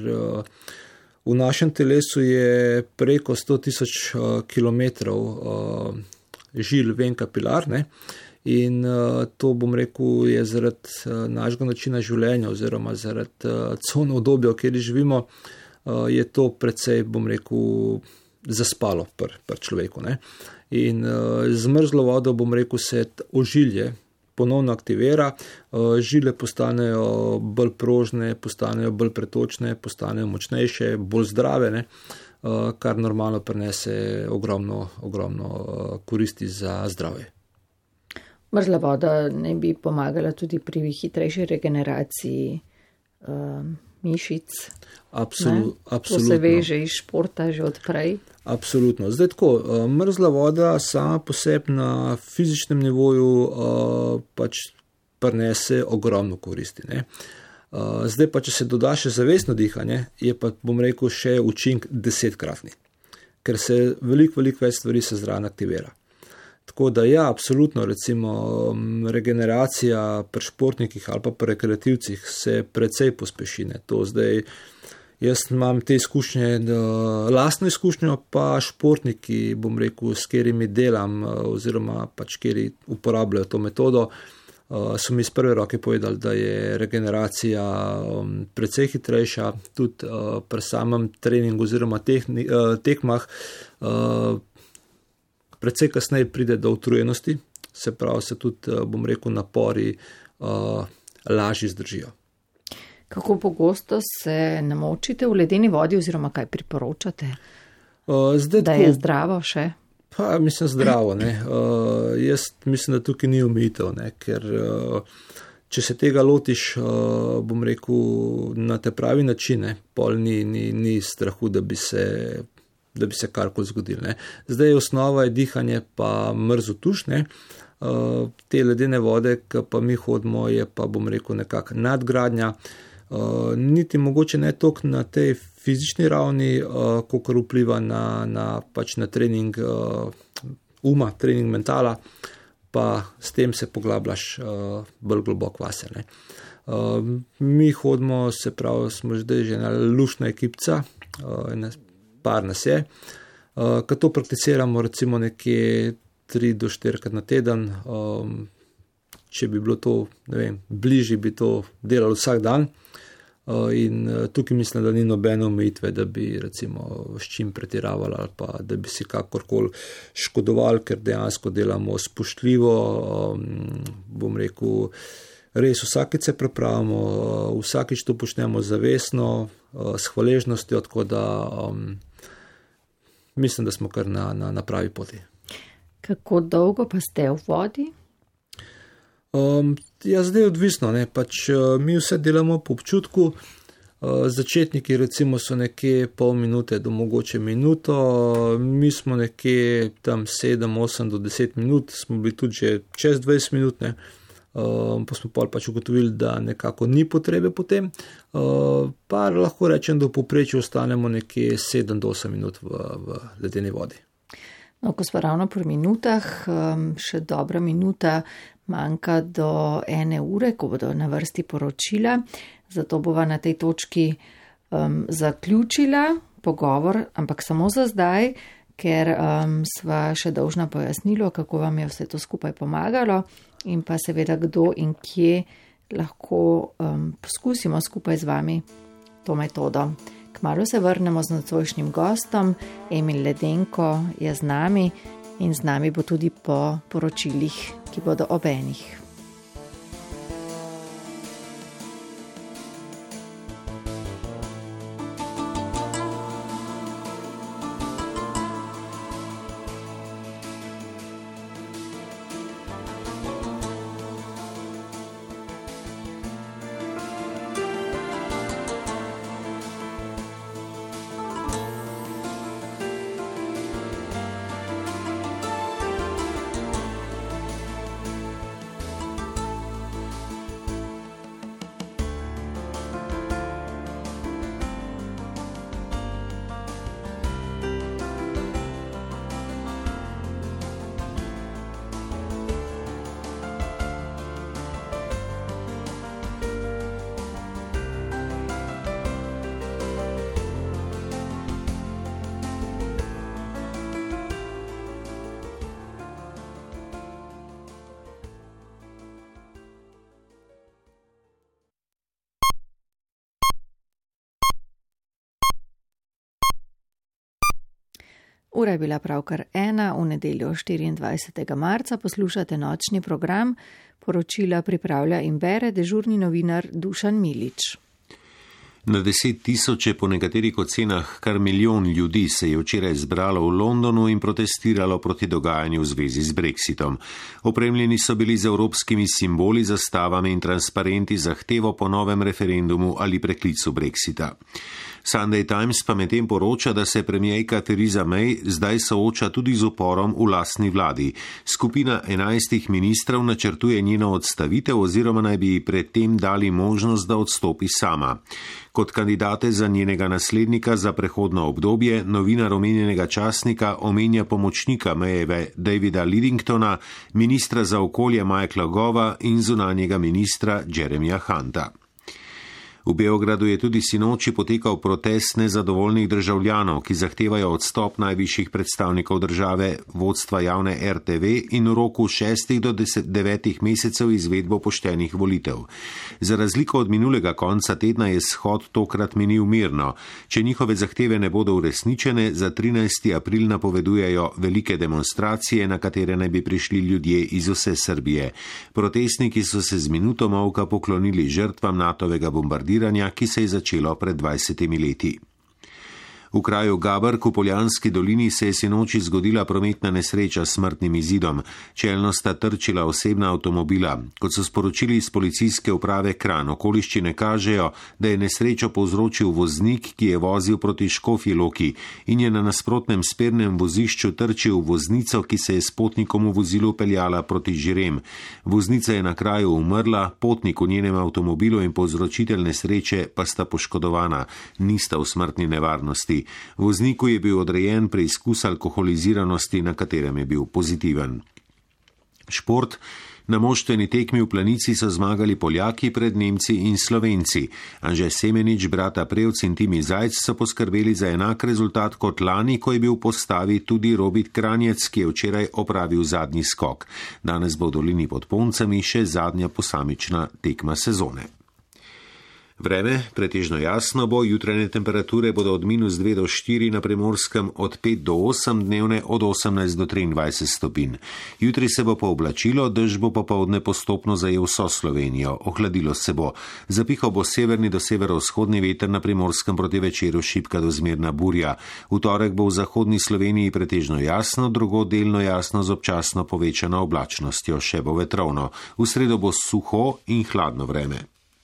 v našem telesu je preko 100,000 kilometrov žil ven kapilar, ne. In to, bom rekel, je zaradi našega načina življenja oziroma zaradi cone obdobja, v kateri živimo, je to precej, bom rekel, zaspalo pri človeku, ne. In z mrzlo vodo, bom rekel, se ožilje ponovno aktivira, žile postanejo bolj prožne, postanejo bolj pretočne, postanejo močnejše, bolj zdrave, ne, kar normalno prinese ogromno koristi za zdravje. Mrzla voda ne bi pomagala tudi pri hitrejši regeneraciji mišic. Absolutno. To se veže iz športa že odprej. Absolutno. Zdaj tako, mrzla voda sama po sebi na fizičnem nivoju pač prinese ogromno koristi, ne. Zdaj pa, če se doda še zavestno dihanje, je pa, bom rekel, še učink 10-kratni, ker se veliko več stvari se zraven aktivira. Tako da ja, absolutno, recimo regeneracija pri športnikih ali pa pri rekreativcih se precej pospeši, ne. To zdaj, jaz imam te izkušnje, lastno izkušnjo, pa športniki, bom rekel, s katerimi delam oziroma pač kateri uporabljajo to metodo, so mi iz prve roke povedali, da je regeneracija precej hitrejša, tudi pri samem treningu oziroma tekmah precej kasneje pride do utrujenosti, se pravi, se tudi, bom rekel, napori lažje zdržijo. Kako pogosto se namočite v ledeni vodi oziroma kaj priporočate? Da je zdravo še? Pa mislim zdravo, ne. Jaz mislim, da tukaj ni omejitev, ne, ker če se tega lotiš, bom rekel, na te pravi način, ne, pol ni strahu, da bi se karkoli zgodilo, ne. Zdaj osnova je dihanje pa mrzel tuš, ne. Te ledene vode, ki pa mi hodimo, je pa, bom rekel, nekako nadgradnja, niti mogoče ne toliko na tej fizični ravni, kolikor vpliva pač na trening uma, trening mentala, pa s tem se poglabljaš bolj globoko vase, ne. Mi hodimo, se pravi, smo že ena luštna ekipca, par nas je, ko to prakticiramo recimo nekje 3 do 4 krat na teden, če bi bilo to, ne vem, bližje bi to delali vsak dan, in tukaj mislim, da ni nobene omejitve, da bi recimo s čim pretiravali ali pa da bi si kakorkoli škodovali, ker dejansko delamo spoštljivo, bom rekel, res vsakič se pripravimo, vsakič to počnemo zavestno, s hvaležnostjo, tako da mislim, da smo kar na pravi poti. Kako dolgo pa ste v vodi? Ja, zdaj je odvisno, ne, pač mi vse delamo po občutku, začetniki recimo so nekje pol minute do mogoče minuto, mi smo nekje tam 7-8 do 10 minut, smo bili tudi že čez 20 minut, ne, pa smo pač ugotovili, da nekako ni potrebe potem, pa lahko rečem, da v povprečju ostanemo nekje 7 do 8 minut v ledeni vodi. No, ko smo ravno pri minutah, še dobra minuta manjka do 1 ure, ko bodo na vrsti poročila. Zato bova na tej točki zaključila pogovor, ampak samo za zdaj, ker sva še dolžna pojasnilo, kako vam je vse to skupaj pomagalo in pa seveda kdo in kje lahko poskusimo skupaj z vami to metodo. Kmalu se vrnemo z nocojšnjim gostom, Emil Ledenko je z nami in z nami bo tudi po poročilih, ki bodo ob enih. Ura je bila pravkar 1, v nedeljo 24. marca poslušate nočni program, poročila pripravlja in bere dežurni novinar Dušan Milič. Na 10 tisoče, po nekaterih ocenah kar milijon ljudi se je včeraj zbralo v Londonu in protestiralo proti dogajanju v zvezi z Brexitom. Opremljeni so bili z evropskimi simboli, zastavami in transparenti zahtevo po novem referendumu ali preklicu Brexita. Sunday Times pa medtem poroča, da se premierka Theresa May zdaj sooča tudi z uporom v lastni vladi. Skupina 11 ministrov načrtuje njeno odstavitev oziroma naj bi ji predtem dali možnost, da odstopi sama. Kot kandidate za njenega naslednika za prehodno obdobje novinar omenjenega časnika omenja pomočnika Mayjeve Davida Lidingtona, ministra za okolje Michaela Gova in zunanjega ministra Jeremyja Hunta. V Beogradu je tudi sinoči potekal protest nezadovoljnih državljanov, ki zahtevajo odstop najvišjih predstavnikov države, vodstva javne RTV in v roku 6 do 9 mesecev izvedbo poštenih volitev. Za razliko od minulega konca tedna je shod tokrat minil mirno. Če njihove zahteve ne bodo uresničene, za 13. april napovedujejo velike demonstracije, na katere naj bi prišli ljudje iz vse Srbije. Protestniki so se z minuto molka poklonili žrtvam NATO-vega bombardiranja bombardiranja, ki se je začelo pred 20 leti. V kraju Gabrk v Poljanski dolini se je sinoči zgodila prometna nesreča s smrtnim izidom. Čelno sta trčila osebna avtomobila. Kot so sporočili iz policijske uprave Kranj, okoliščine kažejo, da je nesrečo povzročil voznik, ki je vozil proti Škofji Loki in je na nasprotnem spernem vozišču trčil voznico, ki se je s potnikom v vozilu peljala proti Žirem. Voznica je na kraju umrla, potnik v njenem avtomobilu in povzročitelj nesreče pa sta poškodovana. Nista v smrtni nevarnosti. Vozniku je bil odrejen preizkus alkoholiziranosti, na katerem je bil pozitiven. Šport. Na moštveni tekmi v Planici so zmagali Poljaki pred Nemci in Slovenci. Anže Semenič, brata Prevc in Timi Zajc so poskrbeli za enak rezultat kot lani, ko je bil v postavi tudi Robit Kranjec, ki je včeraj opravil zadnji skok. Danes bo v dolini pod Poncami še zadnja posamična tekma sezone. Vreme, pretežno jasno bo, jutranje temperature bodo od -2 do 4 na Primorskem, od 5 do 8, dnevne od 18 do 23 stopinj. Jutri se bo pooblačilo, dež bo popoldne postopno zajel vso Slovenijo, ohladilo se bo. Zapihal bo severni do severovzhodni veter, na Primorskem proti večeru šibka do zmerna burja. V torek bo v zahodni Sloveniji pretežno jasno, drugod delno jasno z občasno povečano oblačnostjo, še bo vetrovno. V sredo bo suho in hladno vreme.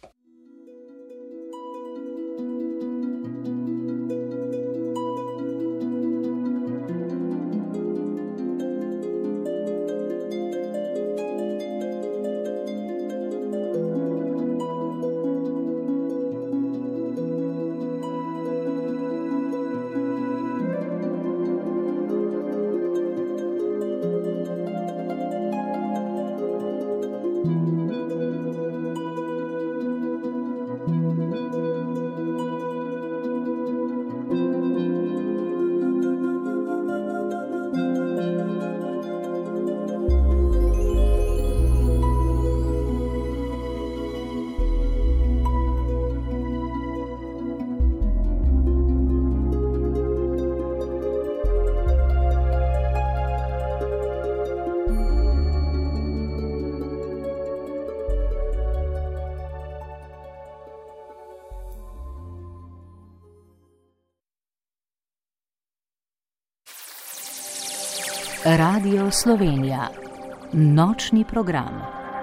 Radio Slovenija. Nočni program.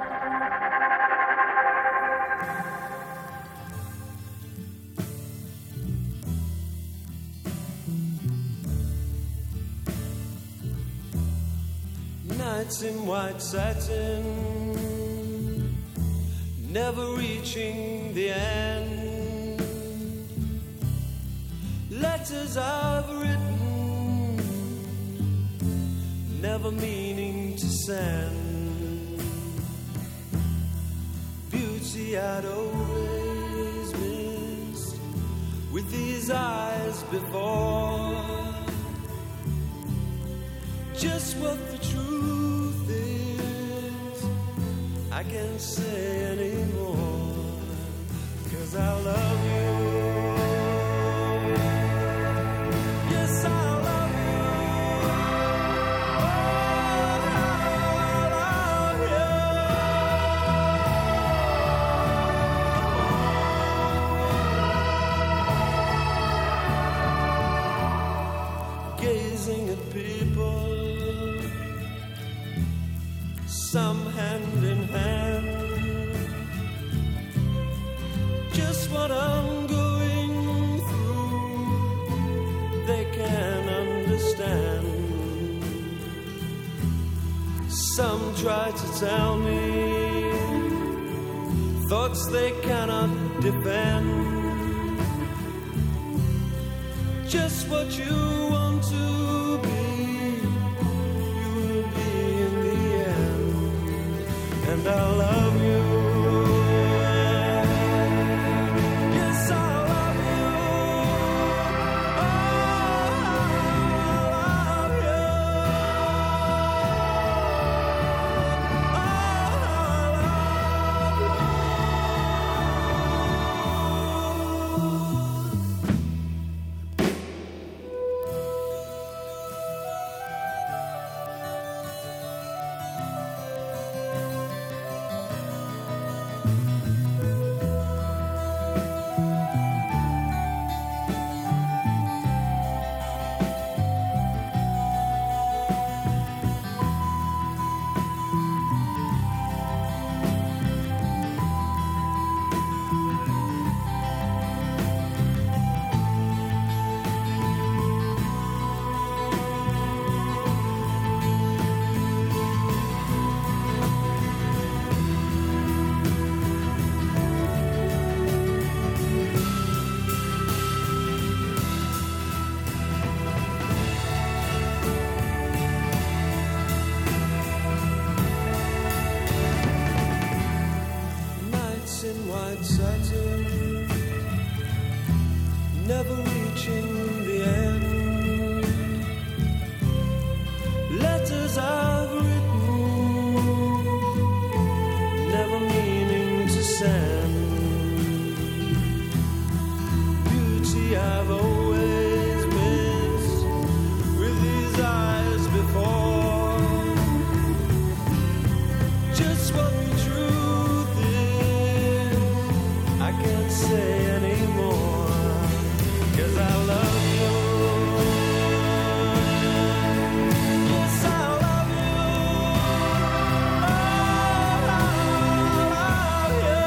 Nights in white satin, never reaching the end. Letters I've written, never meaning to send. Beauty I'd always missed with these eyes before. Just what the truth is, I can't say anymore, 'cause I love you. Some hand in hand, just what I'm going through, they can understand. Some try to tell me thoughts they cannot defend. Just what you want to be, you will be in the end. And I love you. Yes, I love you. Oh, I love you. never reaching the end. Letters I've written, never meaning to send. Beauty I've always missed with these eyes before. Just what the truth is, I can't say anymore, 'cause I love you. Yes, I love you. Oh, I love you.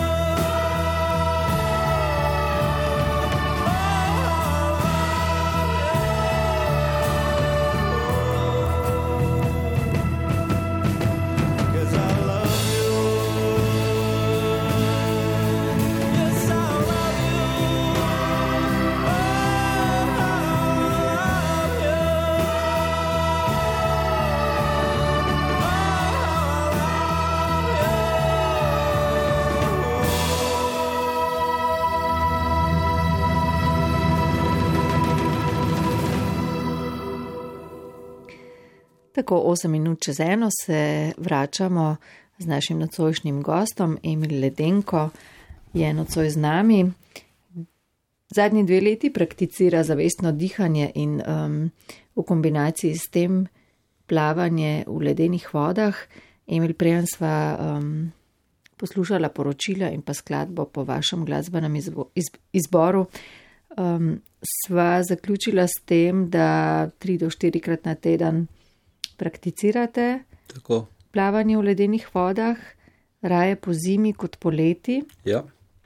Tako 8 minut čez 1 se vračamo z našim nocojšnjim gostom. Emil Ledenko je nocoj z nami. Zadnji 2 leti prakticira zavestno dihanje in v kombinaciji s tem plavanje v ledenih vodah. Emil, prej sva poslušala poročila in pa skladbo po vašem glasbenem izboru. Sva zaključila s tem, da 3 do 4 krat na teden prakticirate Tako. plavanje v ledenih vodah, raje po zimi kot po leti. Ja.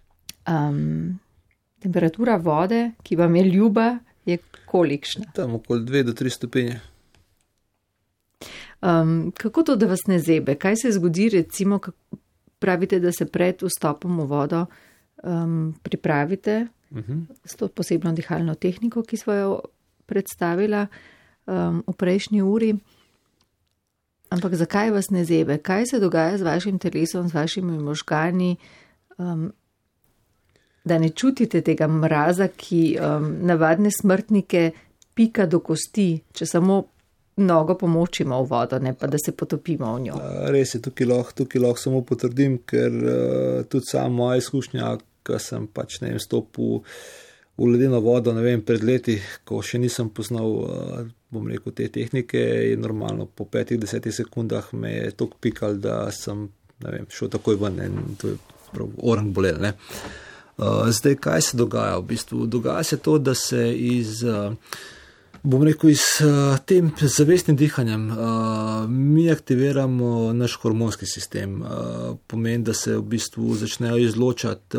Temperatura vode, ki vam je ljuba, je kolikšna? Tam okoli 2 do 3 stopinje. Kako to, da vas ne zebe? Kaj se zgodi, recimo, pravite, da se pred vstopom v vodo pripravite s to posebno dihalno tehniko, ki smo jo predstavila v prejšnji uri. Ampak zakaj vas ne zebe? Kaj se dogaja z vašim telesom, z vašimi možgani, da ne čutite tega mraza, ki navadne smrtnike pika do kosti, če samo nogo pomočimo v vodo, ne pa da se potopimo v njo? Res je, tukaj lahko samo potrdim, ker tudi sama moja izkušnja, ko sem pač stopil v ledeno vodo, pred leti, ko še nisem poznal, bom rekel, te tehnike, je normalno, po 5-10 sekundah me je toliko pikal, da sem, šel takoj ven, to je prav orang bolel, ne. Zdaj, kaj se dogaja? V bistvu dogaja se to, da se bom rekel, s tem zavestnim dihanjem mi aktiviramo naš hormonski sistem. Pomeni, da se v bistvu začnejo izločati,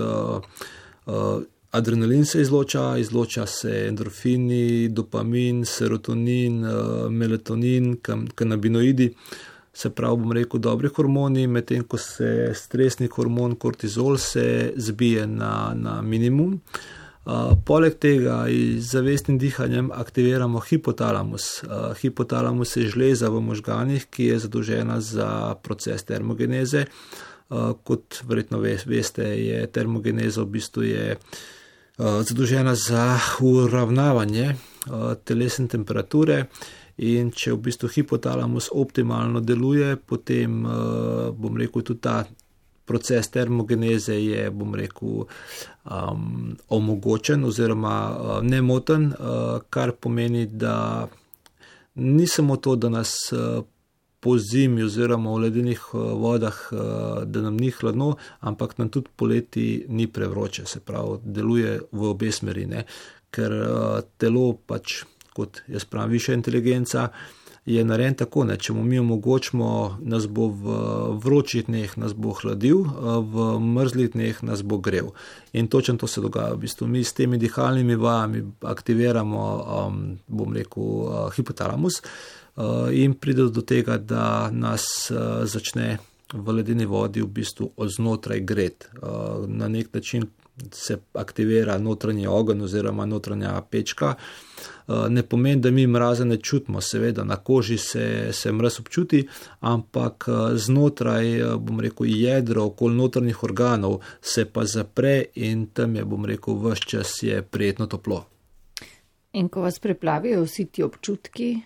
adrenalin se izloča se endorfini, dopamin, serotonin, melatonin, kanabinoidi, se pravi, bom rekel, dobri hormoni, medtem ko se stresni hormon kortizol se zbije na minimum. Poleg tega z zavestnim dihanjem aktiviramo hipotalamus. Hipotalamus je žleza v možganih, ki je zadolžena za proces termogeneze. Kot verjetno veste, je termogeneza v bistvu zadolžena za uravnavanje telesne temperature, in če v bistvu hipotalamus optimalno deluje, potem bom rekel, tudi ta proces termogeneze je, bom rekel, omogočen oziroma nemoten, kar pomeni, da ni samo to, da nas po zimi oziroma v ledenih vodah, da nam ni hladno, ampak nam tudi poleti ni prevroče, se pravi, deluje v obe smeri, ne? Ker telo pač, kot jaz pravim, višja inteligenca, je narejen tako, ne, če mu mi omogočimo, nas bo v vročih dneh nas bo hladil, v mrzlih dneh nas bo grel. In točno to se dogaja. V bistvu mi s temi dihalnimi vajami aktiviramo, bom rekel, hipotalamus in pride do tega, da nas začne v ledeni vodi v bistvu od znotraj gret. Na nek način se aktivira notranji ogenj oziroma notranja pečka. Ne pomeni, da mi mraza ne čutimo, seveda na koži se mraz občuti, ampak znotraj, bom rekel, jedro okoli notranjih organov se pa zapre in tam je, bom rekel, ves čas je prijetno toplo. In ko vas preplavijo vsi ti občutki,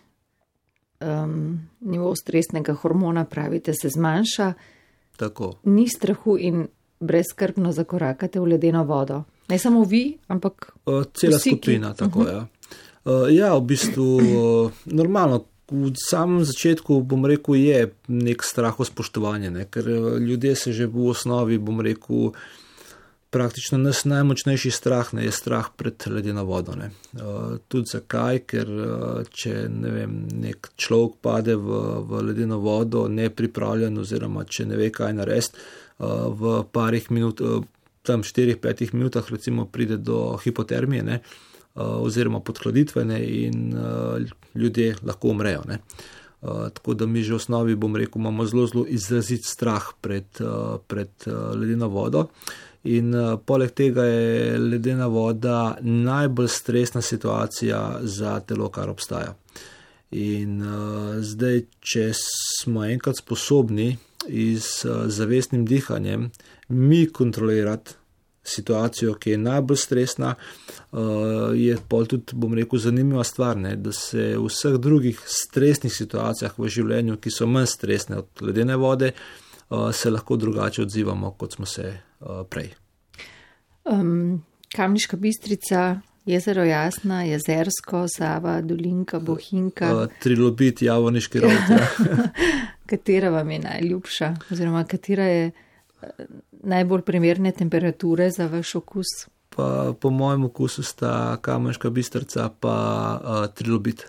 nivo stresnega hormona, pravite, se zmanjša, tako. Ni strahu in brezskrbno zakorakate v ledeno vodo. Ne samo vi, ampak cela vsi, skupina, tako ja. Ja, v bistvu normalno, v samem začetku, bom rekel, je nek straho-spoštovanje, ne? Ker ljudje se že v osnovi, bom rekel, praktično nas najmočnejši strah, ne, je strah pred ledeno vodo. Ne? Tudi zakaj, ker če, ne vem, nek človek pade v ledeno vodo nepripravljen oziroma če ne ve, kaj narediti, v parih minut, tam 4-5 minutah recimo pride do hipotermije, ne? Oziroma podhladitvene in ljudje lahko umrejo. Ne? Tako da mi že v osnovi, bom rekel, imamo zelo izrazit strah pred ledeno vodo. In poleg tega je ledena voda najbolj stresna situacija za telo, kar obstaja. In zdaj, če smo enkrat sposobni z zavestnim dihanjem mi kontrolirati situacijo, ki je najbolj stresna, je pol tudi, bom rekel, zanimiva stvar, ne, da se v vseh drugih stresnih situacijah v življenju, ki so manj stresne od ledene vode, se lahko drugače odzivamo, kot smo se prej. Kamniška Bistrica, jezero Jasna, Jezersko, Sava, Dolinka, Bohinjka. Trilobit, Javorniški rov. Katera vam je najljubša, oziroma katera je najbolj primerne temperature za vaš okus? Pa, po mojem okusu sta Kamniška Bistrica pa Trilobit.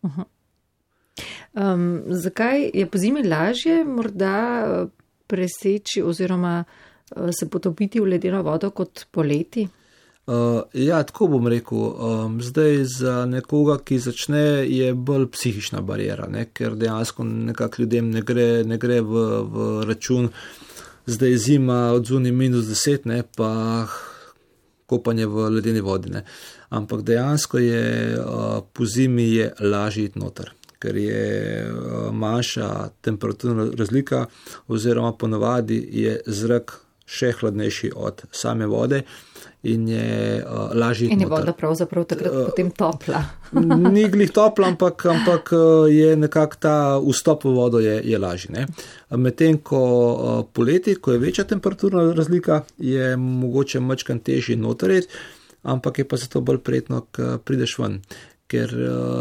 Zakaj je po zimi lažje morda preseči oziroma se potopiti v ledeno vodo kot poleti? Ja, tako bom rekel. Zdaj za nekoga, ki začne, je bolj psihična barijera, ne? Ker dejansko nekako ljudem ne gre v račun. Zdaj zima od zunaj -10, ne, pa kopanje v ledeni vodi. Ne. Ampak dejansko je po zimi je lažje iti noter, ker je manjša temperaturna razlika oziroma ponavadi je zrak še hladnejši od same vode in je lažje iti noter. In je voda pravzaprav takrat potem topla. Ni glih topla, ampak je nekako ta vstop v vodo je lažji. Ne? Medtem ko poleti, ko je večja temperaturna razlika, je mogoče majčkan težji noter iti, ampak je pa zato bolj prijetno, ko prideš ven. Ker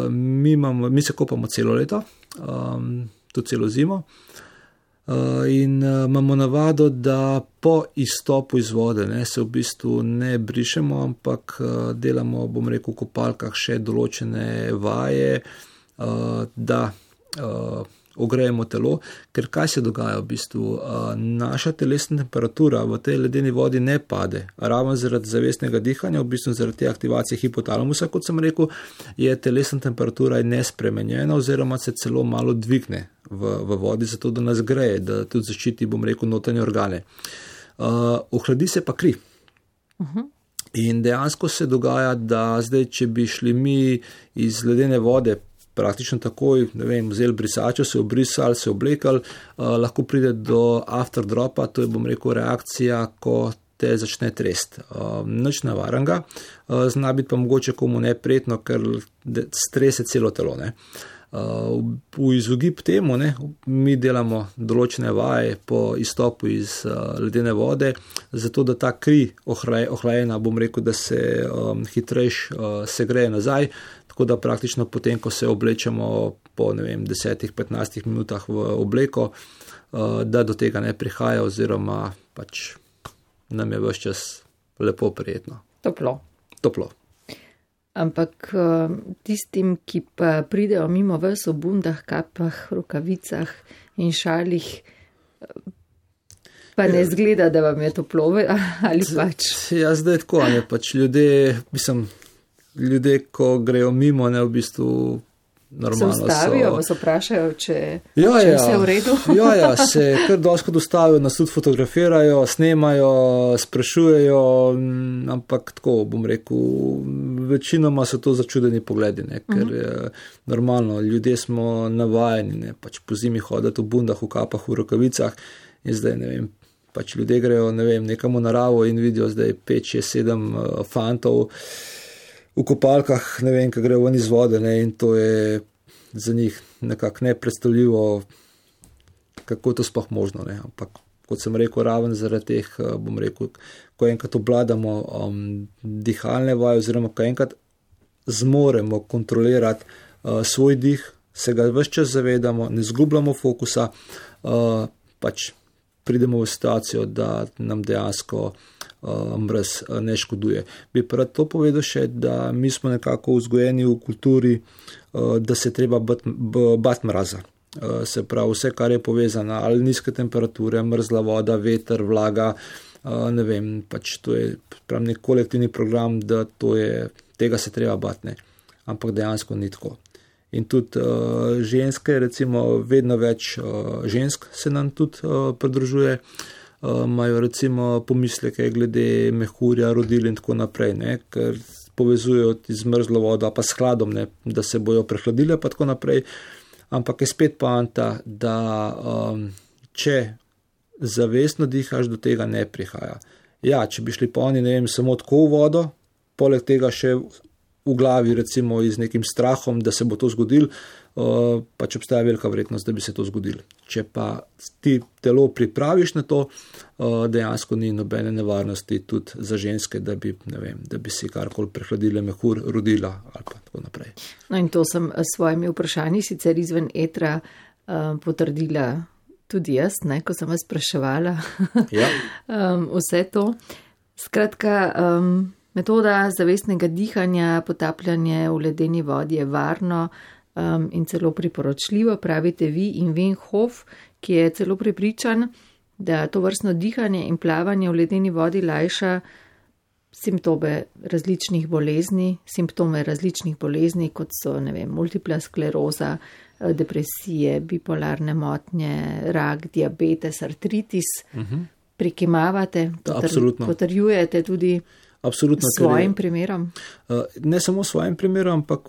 mi se kopamo celo leto, tudi celo zimo. In imamo navado, da po izstopu iz vode se v bistvu ne brišemo, ampak delamo, bom rekel, v kopalkah še določene vaje, da ogrejemo telo, ker kaj se dogaja v bistvu? Naša telesna temperatura v tej ledeni vodi ne pade, ravno zaradi zavestnega dihanja, v bistvu zaradi te aktivacije hipotalamusa, kot sem rekel, je telesna temperatura nespremenjena oziroma se celo malo dvigne v vodi, zato da nas greje, da tudi zaščiti, bom rekel, notranje organe. Ohladi se pa kri. In dejansko se dogaja, da zdaj, če bi šli mi iz ledene vode praktično takoj, ne vem, vzeli brisačo, se obrisali, se oblekali, lahko pride do afterdropa, to je, bom rekel, reakcija, ko te začne trest. Nič nevarnega, zna biti pa mogoče komu neprijetno, ker strese celo telo, ne. V izogib temu, ne, mi delamo določene vaje po izstopu iz ledene vode, zato da ta kri ohlajena, bom rekel, da se hitrejš se greje nazaj, tako da praktično potem, ko se oblečemo po, ne vem, 10-15 minutah v obleko, da do tega ne prihaja oziroma pač nam je ves čas lepo prijetno. Toplo. Ampak tistim, ki pa pridejo mimo vas v bundah, kapah, rokavicah in šalih, pa ne zgleda, da vam je toplo ali pač? Ja, zdaj tako, ne, pač ljudje, ko grejo mimo, ne, v bistvu normalno. Se ustavijo, vas vprašajo, če ja, vse v redu? ja, se kar doskrat ustavijo, nas tudi fotografirajo, snemajo, sprašujejo, ampak tako bom rekel, večinoma so to začudeni pogledi, ne, ker normalno, ljudje smo navajeni, ne, pač po zimi hoditi v bundah, v kapah, v rokavicah in zdaj ne vem, pač ljudje grejo, ne vem, nekam v naravo in vidijo zdaj 5, 6, 7 fantov v kopalkah, ne vem, kaj grejo ven iz vode, ne, in to je za njih nekako nepredstavljivo, kako je to sploh možno, ne, ampak kot sem rekel, raven zaradi teh, bom rekel, ko enkrat obladamo dihalne vaje oziroma ko enkrat zmoremo kontrolirati svoj dih, se ga ves čas zavedamo, ne zgubljamo fokusa, pač pridemo v situacijo, da nam dejansko mraz ne škoduje. Bi pa rad to povedal še, da mi smo nekako vzgojeni v kulturi, da se treba bati mraza. Se pravi, vse, kar je povezano, ali nizke temperature, mrzla voda, veter, vlaga, ne vem, pač to je prav nek kolektivni program, da tega se treba bati, ne. Ampak dejansko ni tako. In tudi ženske, recimo vedno več žensk se nam tudi pridružuje, imajo recimo pomisleke glede mehurja, rodil in tako naprej, ne, ker povezujejo z mrzlo vodo pa s hladom, ne, da se bojo prehladile pa tako naprej, ampak je spet poanta, da če zavestno dihaš, do tega ne prihaja. Ja, če bi šli pa oni, ne vem, samo tako v vodo, poleg tega še v glavi recimo z nekim strahom, da se bo to zgodilo, pač obstaja velika verjetnost, da bi se to zgodilo. Če pa ti telo pripraviš na to, dejansko ni nobene nevarnosti tudi za ženske, da bi, ne vem, da bi si karkoli prehladile mehur, rodila ali pa tako naprej. No in to sem s svojimi vprašanji sicer izven etra potrdila tudi jaz, ne, ko sem vas spraševala Ja. Vse to. Skratka, metoda zavestnega dihanja, potapljanje v ledeni vodi je varno in celo priporočljivo, pravite vi, in Wim Hof, ki je celo prepričan, da to vrstno dihanje in plavanje v ledeni vodi lajša simptome različnih bolezni, kot so, ne vem, multipla skleroza, depresije, bipolarne motnje, rak, diabetes, artritis. Prikimavate, potrjujete tudi svojim primerom? Ne samo svojim primerom, ampak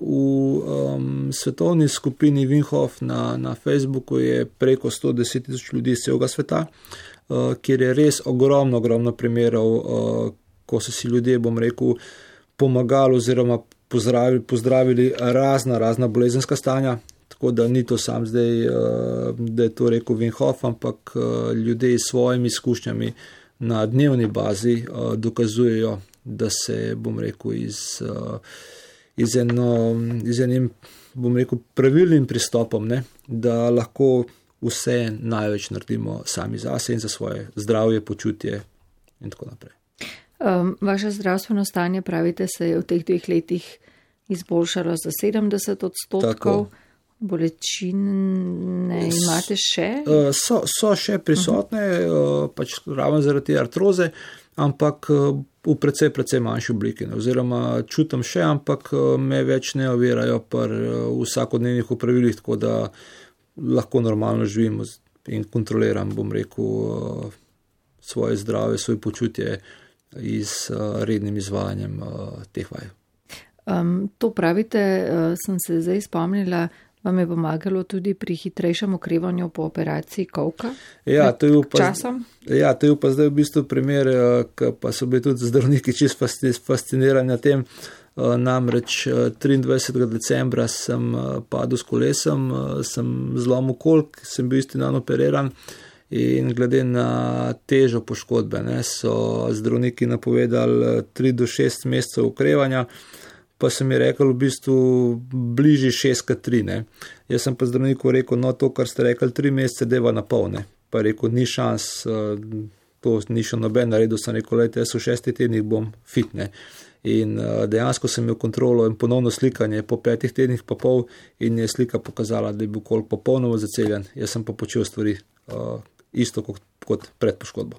v svetovni skupini Wim Hof na Facebooku je preko 110 000 ljudi iz celega sveta, kjer je res ogromno primerov, ko so si ljudje, bom rekel, pomagali oziroma pozdravili razna bolezenska stanja, tako da ni to sam zdaj, da je to rekel Wim Hof, ampak ljudje s svojimi izkušnjami na dnevni bazi dokazujejo, da se, bom rekel, z enim, bom rekel, pravilnim pristopom, ne, da lahko vse največ naredimo sami zase in za svoje zdravje, počutje in tako naprej. Vaše zdravstveno stanje, pravite, se je v teh 2 letih izboljšalo za 70%. Tako. Bolečine imate še? So še prisotne, pač ravno zaradi artroze, ampak v precej manjši obliki. Oziroma čutim še, ampak me več ne ovirajo pri vsakodnevnih opravilih, tako da lahko normalno živim in kontroliram, bom rekel, svoje zdravje, svoje počutje z rednim izvajanjem teh vaj. To pravite, sem se zdaj spomnila, vam je pomagalo tudi pri hitrejšem okrevanju po operaciji kolka? Ja, to je časom? Ja, to je pa zdaj v bistvu primer, ki pa so bili tudi zdravniki čisto fascinirani na tem. Namreč 23. decembra sem padel s kolesom, sem zlomil kolk, sem bil isti dan operiran in glede na težo poškodbe, ne, so zdravniki napovedali 3 do 6 mesecev okrevanja, pa sem mi rekel v bistvu bližje 6-3, ne. Jaz sem pa zdravniku rekel, no to, kar ste rekli, 3 mesece deva na pol, ne. Pa rekel, ni šans, to ni še noben naredil, sem rekel, lejte, jaz v 6 tednih bom fit, ne. In dejansko sem imel kontrolo in ponovno slikanje po 5 tednih pa pol in je slika pokazala, da je bil kolk popolnoma zaceljen, jaz sem pa počel stvari isto kot pred poškodbo.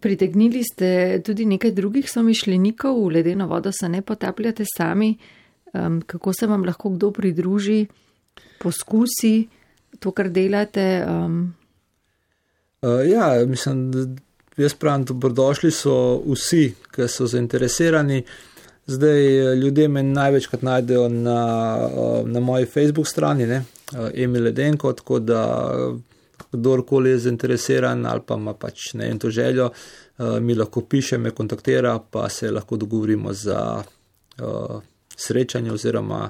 Pritegnili ste tudi nekaj drugih somišljenikov, v ledeno vodo se ne potapljate sami. Kako se vam lahko kdo pridruži, poskusi to, kar delate? Ja, mislim, jaz pravim, dobrodošli so vsi, ki so zainteresirani. Zdaj ljudje me največkrat najdejo na moji Facebook strani, Emil Ledenko, tako da kdorkoli je zainteresiran ali pa ima pač to željo, mi lahko piše, me kontaktira, pa se lahko dogovorimo za srečanje oziroma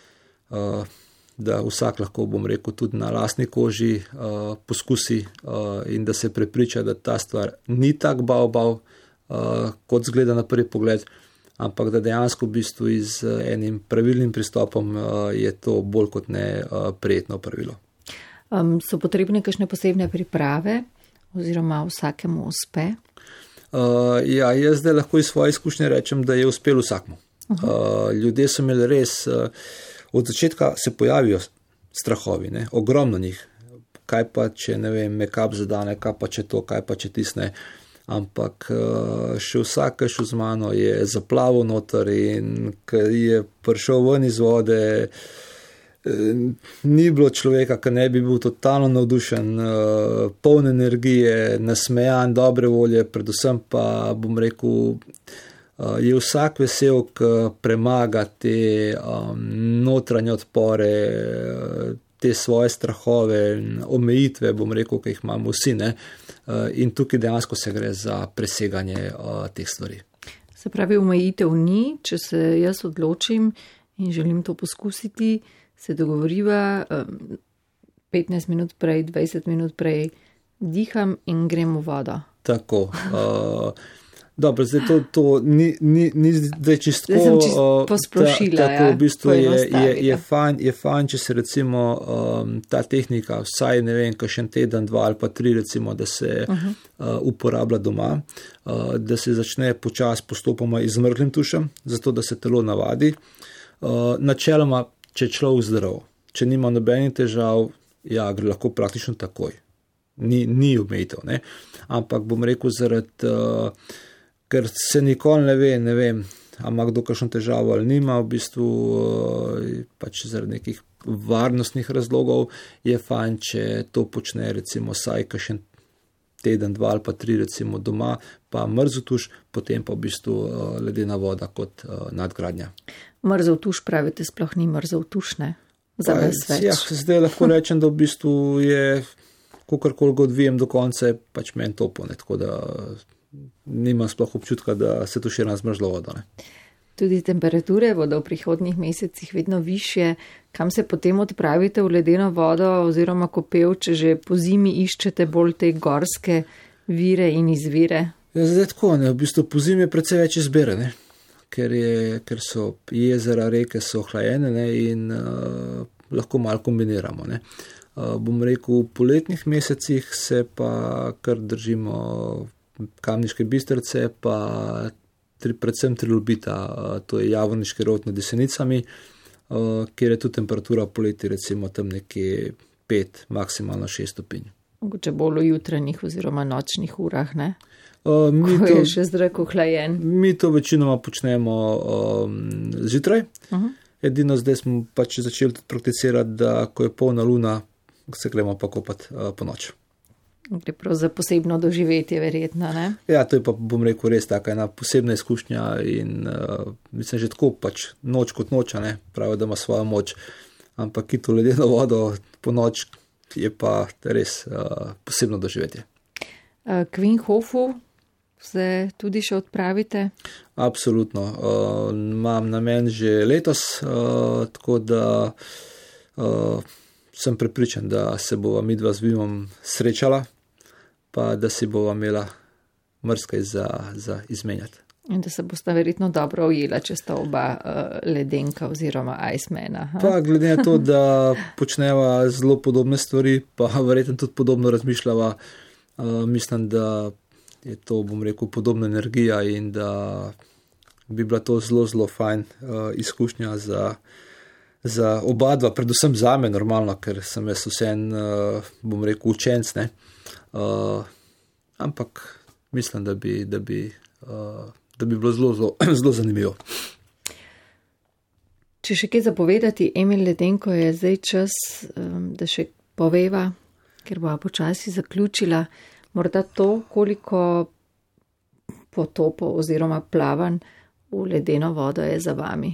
da vsak lahko, bom rekel, tudi na lastni koži poskusi in da se prepriča, da ta stvar ni tak bav, kot zgleda na prvi pogled, ampak da dejansko v bistvu z enim pravilnim pristopom je to bolj kot ne prijetno pravilo. So potrebne kakšne posebne priprave oziroma vsakemu uspe? Ja, jaz zdaj lahko iz svoje izkušnje rečem, da je uspel vsakmu. Ljudje so imeli res, od začetka se pojavijo strahovi, ogromno njih. Kaj pa, če me kap zadane, kaj pa, če to, kaj pa, če tisne. Ampak še vsak, ki je šel z mano, je zaplaval noter in ki je prišel ven iz vode, ni bilo človeka, ki ne bi bil totalno navdušen, poln energije, nasmejan, dobre volje, predvsem pa, bom rekel, je vsak vesel, ki premaga te notranje odpore, te svoje strahove, omejitve, bom rekel, ki jih imamo vsi, in tukaj dejansko se gre za preseganje teh stvari. Se pravi, omejitev ni, če se jaz odločim in želim to poskusiti, se dogovoriva 15 minut prej, 20 minut prej, diham in grem v vodo. Tako. Dobro, zdaj to ni zdaj čisto posplošila. Tako v bistvu je fajn, če se recimo ta tehnika vsaj, kakšen teden, 2 ali pa 3 recimo, da se uporablja doma, da se začne počas postopoma izmrglim tušem, zato da se telo navadi. Načeloma, če je človek zdrav, če nima nobenih težav, ja, gre lahko praktično takoj. Ni omejitev, ampak bom rekel zaradi ker se nikoli ne vem, a ima kdo kakšno težavo ali nima, v bistvu pač zaradi nekih varnostnih razlogov je fajn, če to počne recimo vsaj kakšen teden, 2 ali pa 3 recimo doma, pa mrzel tuš, potem pa v bistvu ledena voda kot nadgradnja. Mrzel tuš pravite, sploh ni mrzel tuš, ne? Za vas več. Ja, zdaj lahko rečem, da v bistvu je, kakorkoli ga odvijem do konca, je pač meni topo, tako da nimam sploh občutka, da se tušira na zmrzlo vodo. Tudi temperature bodo v prihodnjih mesecih vedno višje. Kam se potem odpravite v ledeno vodo oziroma kopel, če že po zimi iščete bolj te gorske vire in izvire? Ja, zdaj tako, v bistvu po zimi je precej več izbire, ker so jezera, reke so ohlajene in lahko malo kombiniramo. Bom rekel, v poletnih mesecih se pa kar držimo Kamniške Bistrice, pa predvsem Trilobita, to je Javorniški rov nad Jesenicami, kjer je tudi temperatura poleti recimo tam nekje 5, maksimalno 6 stopinj. Mogoče bolj v jutranjih oziroma nočnih urah, ne? Ko je še zrak ohlajen. Mi to večinoma počnemo zjutraj. Edino zdaj smo pač začeli tudi prakticirati, da ko je polna luna, se gremo pa kopati po noč. Gre prav za posebno doživetje, verjetno, ne? Ja, to je pa, bom rekel, res taka ena posebna izkušnja in mislim, že tako pač noč kot noča, pravi, da ima svojo moč, ampak iti v ledeno vodo po noč je pa res posebno doživetje. K Wim Hofu se tudi še odpravite? Absolutno. Imam namen že letos, tako da sem prepričan, da se bova midva z Vimom srečala, pa da si bova imela mrskaj za izmenjati. In da se bosta verjetno dobro ujela, če sta oba ledenka oziroma Icemana. Pa glede na to, da počneva zelo podobne stvari, pa verjetno tudi podobno razmišljava, mislim, da je to, bom rekel, podobna energija in da bi bila to zelo, zelo fajn izkušnja za oba dva, predvsem zame normalno, ker sem jaz vsem, bom rekel, učenc, ampak mislim, da bi bilo zelo, zelo zanimivo. Če še kaj zapovedati, Emil Ledenko, je zdaj čas, da še poveva, ker bo počasi zaključila, morda to, koliko potopov oziroma plavanj v ledeno vodo je za vami.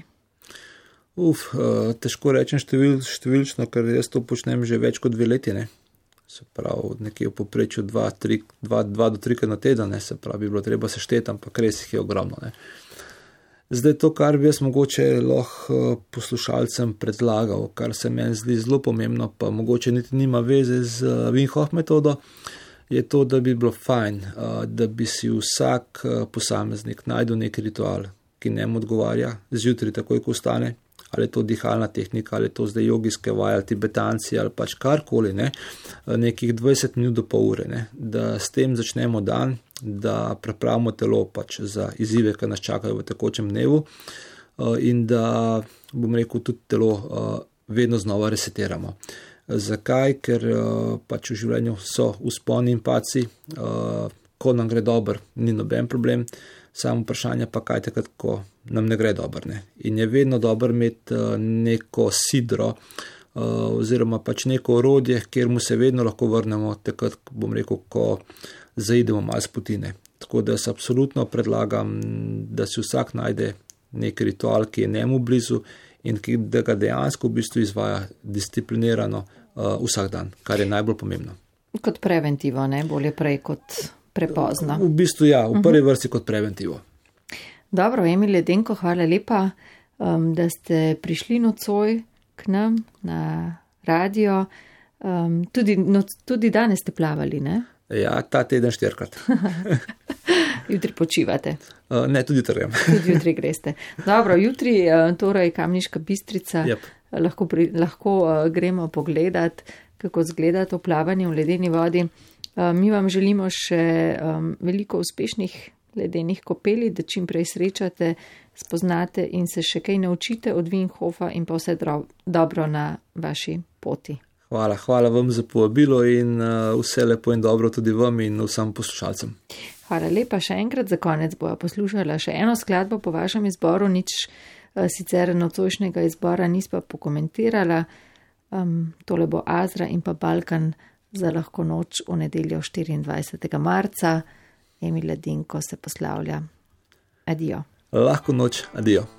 Težko rečem številčno, ker jaz to počnem že več kot 2 leti, ne. Se pravi, nekje v povprečju 2 do 3 na teden, ne. Se pravi, bi bilo treba sešteti, ampak res jih je ogromno, ne. Zdaj to, kar bi jaz mogoče lahko poslušalcem predlagal, kar se meni zdi zelo pomembno, pa mogoče niti nima veze z Wim Hof metodo, je to, da bi bilo fajn, da bi si vsak posameznik najdel nek ritual, ki njemu odgovarja zjutraj takoj, ko vstane, ali je to dihalna tehnika, ali je to zdaj jogijske vaje, ali tibetanci, ali pač karkoli, ne, nekih 20 minut do pol ure, ne, da s tem začnemo dan, da pripravimo telo pač za izzive, ki nas čakajo v tekočem dnevu in da, bom rekel, tudi telo vedno znova resetiramo. Zakaj? Ker pač v življenju so vzponi in padci, ko nam gre dobro, ni noben problem, samo vprašanje pa kaj takrat, ko nam ne gre dobro, ne. In je vedno dobro imeti neko sidro oziroma pač neko orodje, kjer mu se vedno lahko vrnemo, takrat, bom rekel, ko zaidemo malo s poti, ne. Tako da se absolutno predlagam, da si vsak najde nek ritual, ki je njemu blizu in da ga dejansko v bistvu izvaja disciplinirano vsak dan, kar je najbolj pomembno. Kot preventivo, ne? Bolje prej kot prepozno. V bistvu ja, v prvi vrsti kot preventivo. Dobro, Emil Ledenko, hvala lepa, da ste prišli nocoj k nam na radio. Tudi danes ste plavali, ne? Ja, ta teden 4-krat. Jutri počivate? Ne, tudi trgam. Tudi jutri greste. Dobro, jutri, torej Kamniška Bistrica, Yep. lahko gremo pogledat, kako izgleda to plavanje v ledeni vodi. Mi vam želimo še veliko uspešnih ledenih kopeli, da čim prej srečate, spoznate in se še kaj naučite od Wim Hofa in pa vse dobro na vaši poti. Hvala vam za povabilo in vse lepo in dobro tudi vam in vsem poslušalcem. Hvala lepa, še enkrat za konec boja poslušala še eno skladbo po vašem izboru, nič sicer nocojšnjega izbora nispa pokomentirala. Tole bo Azra in pa Balkan za lahko noč v nedeljo 24. marca. Emil Ledenko se poslavlja. Adijo. Lahko noč, adijo.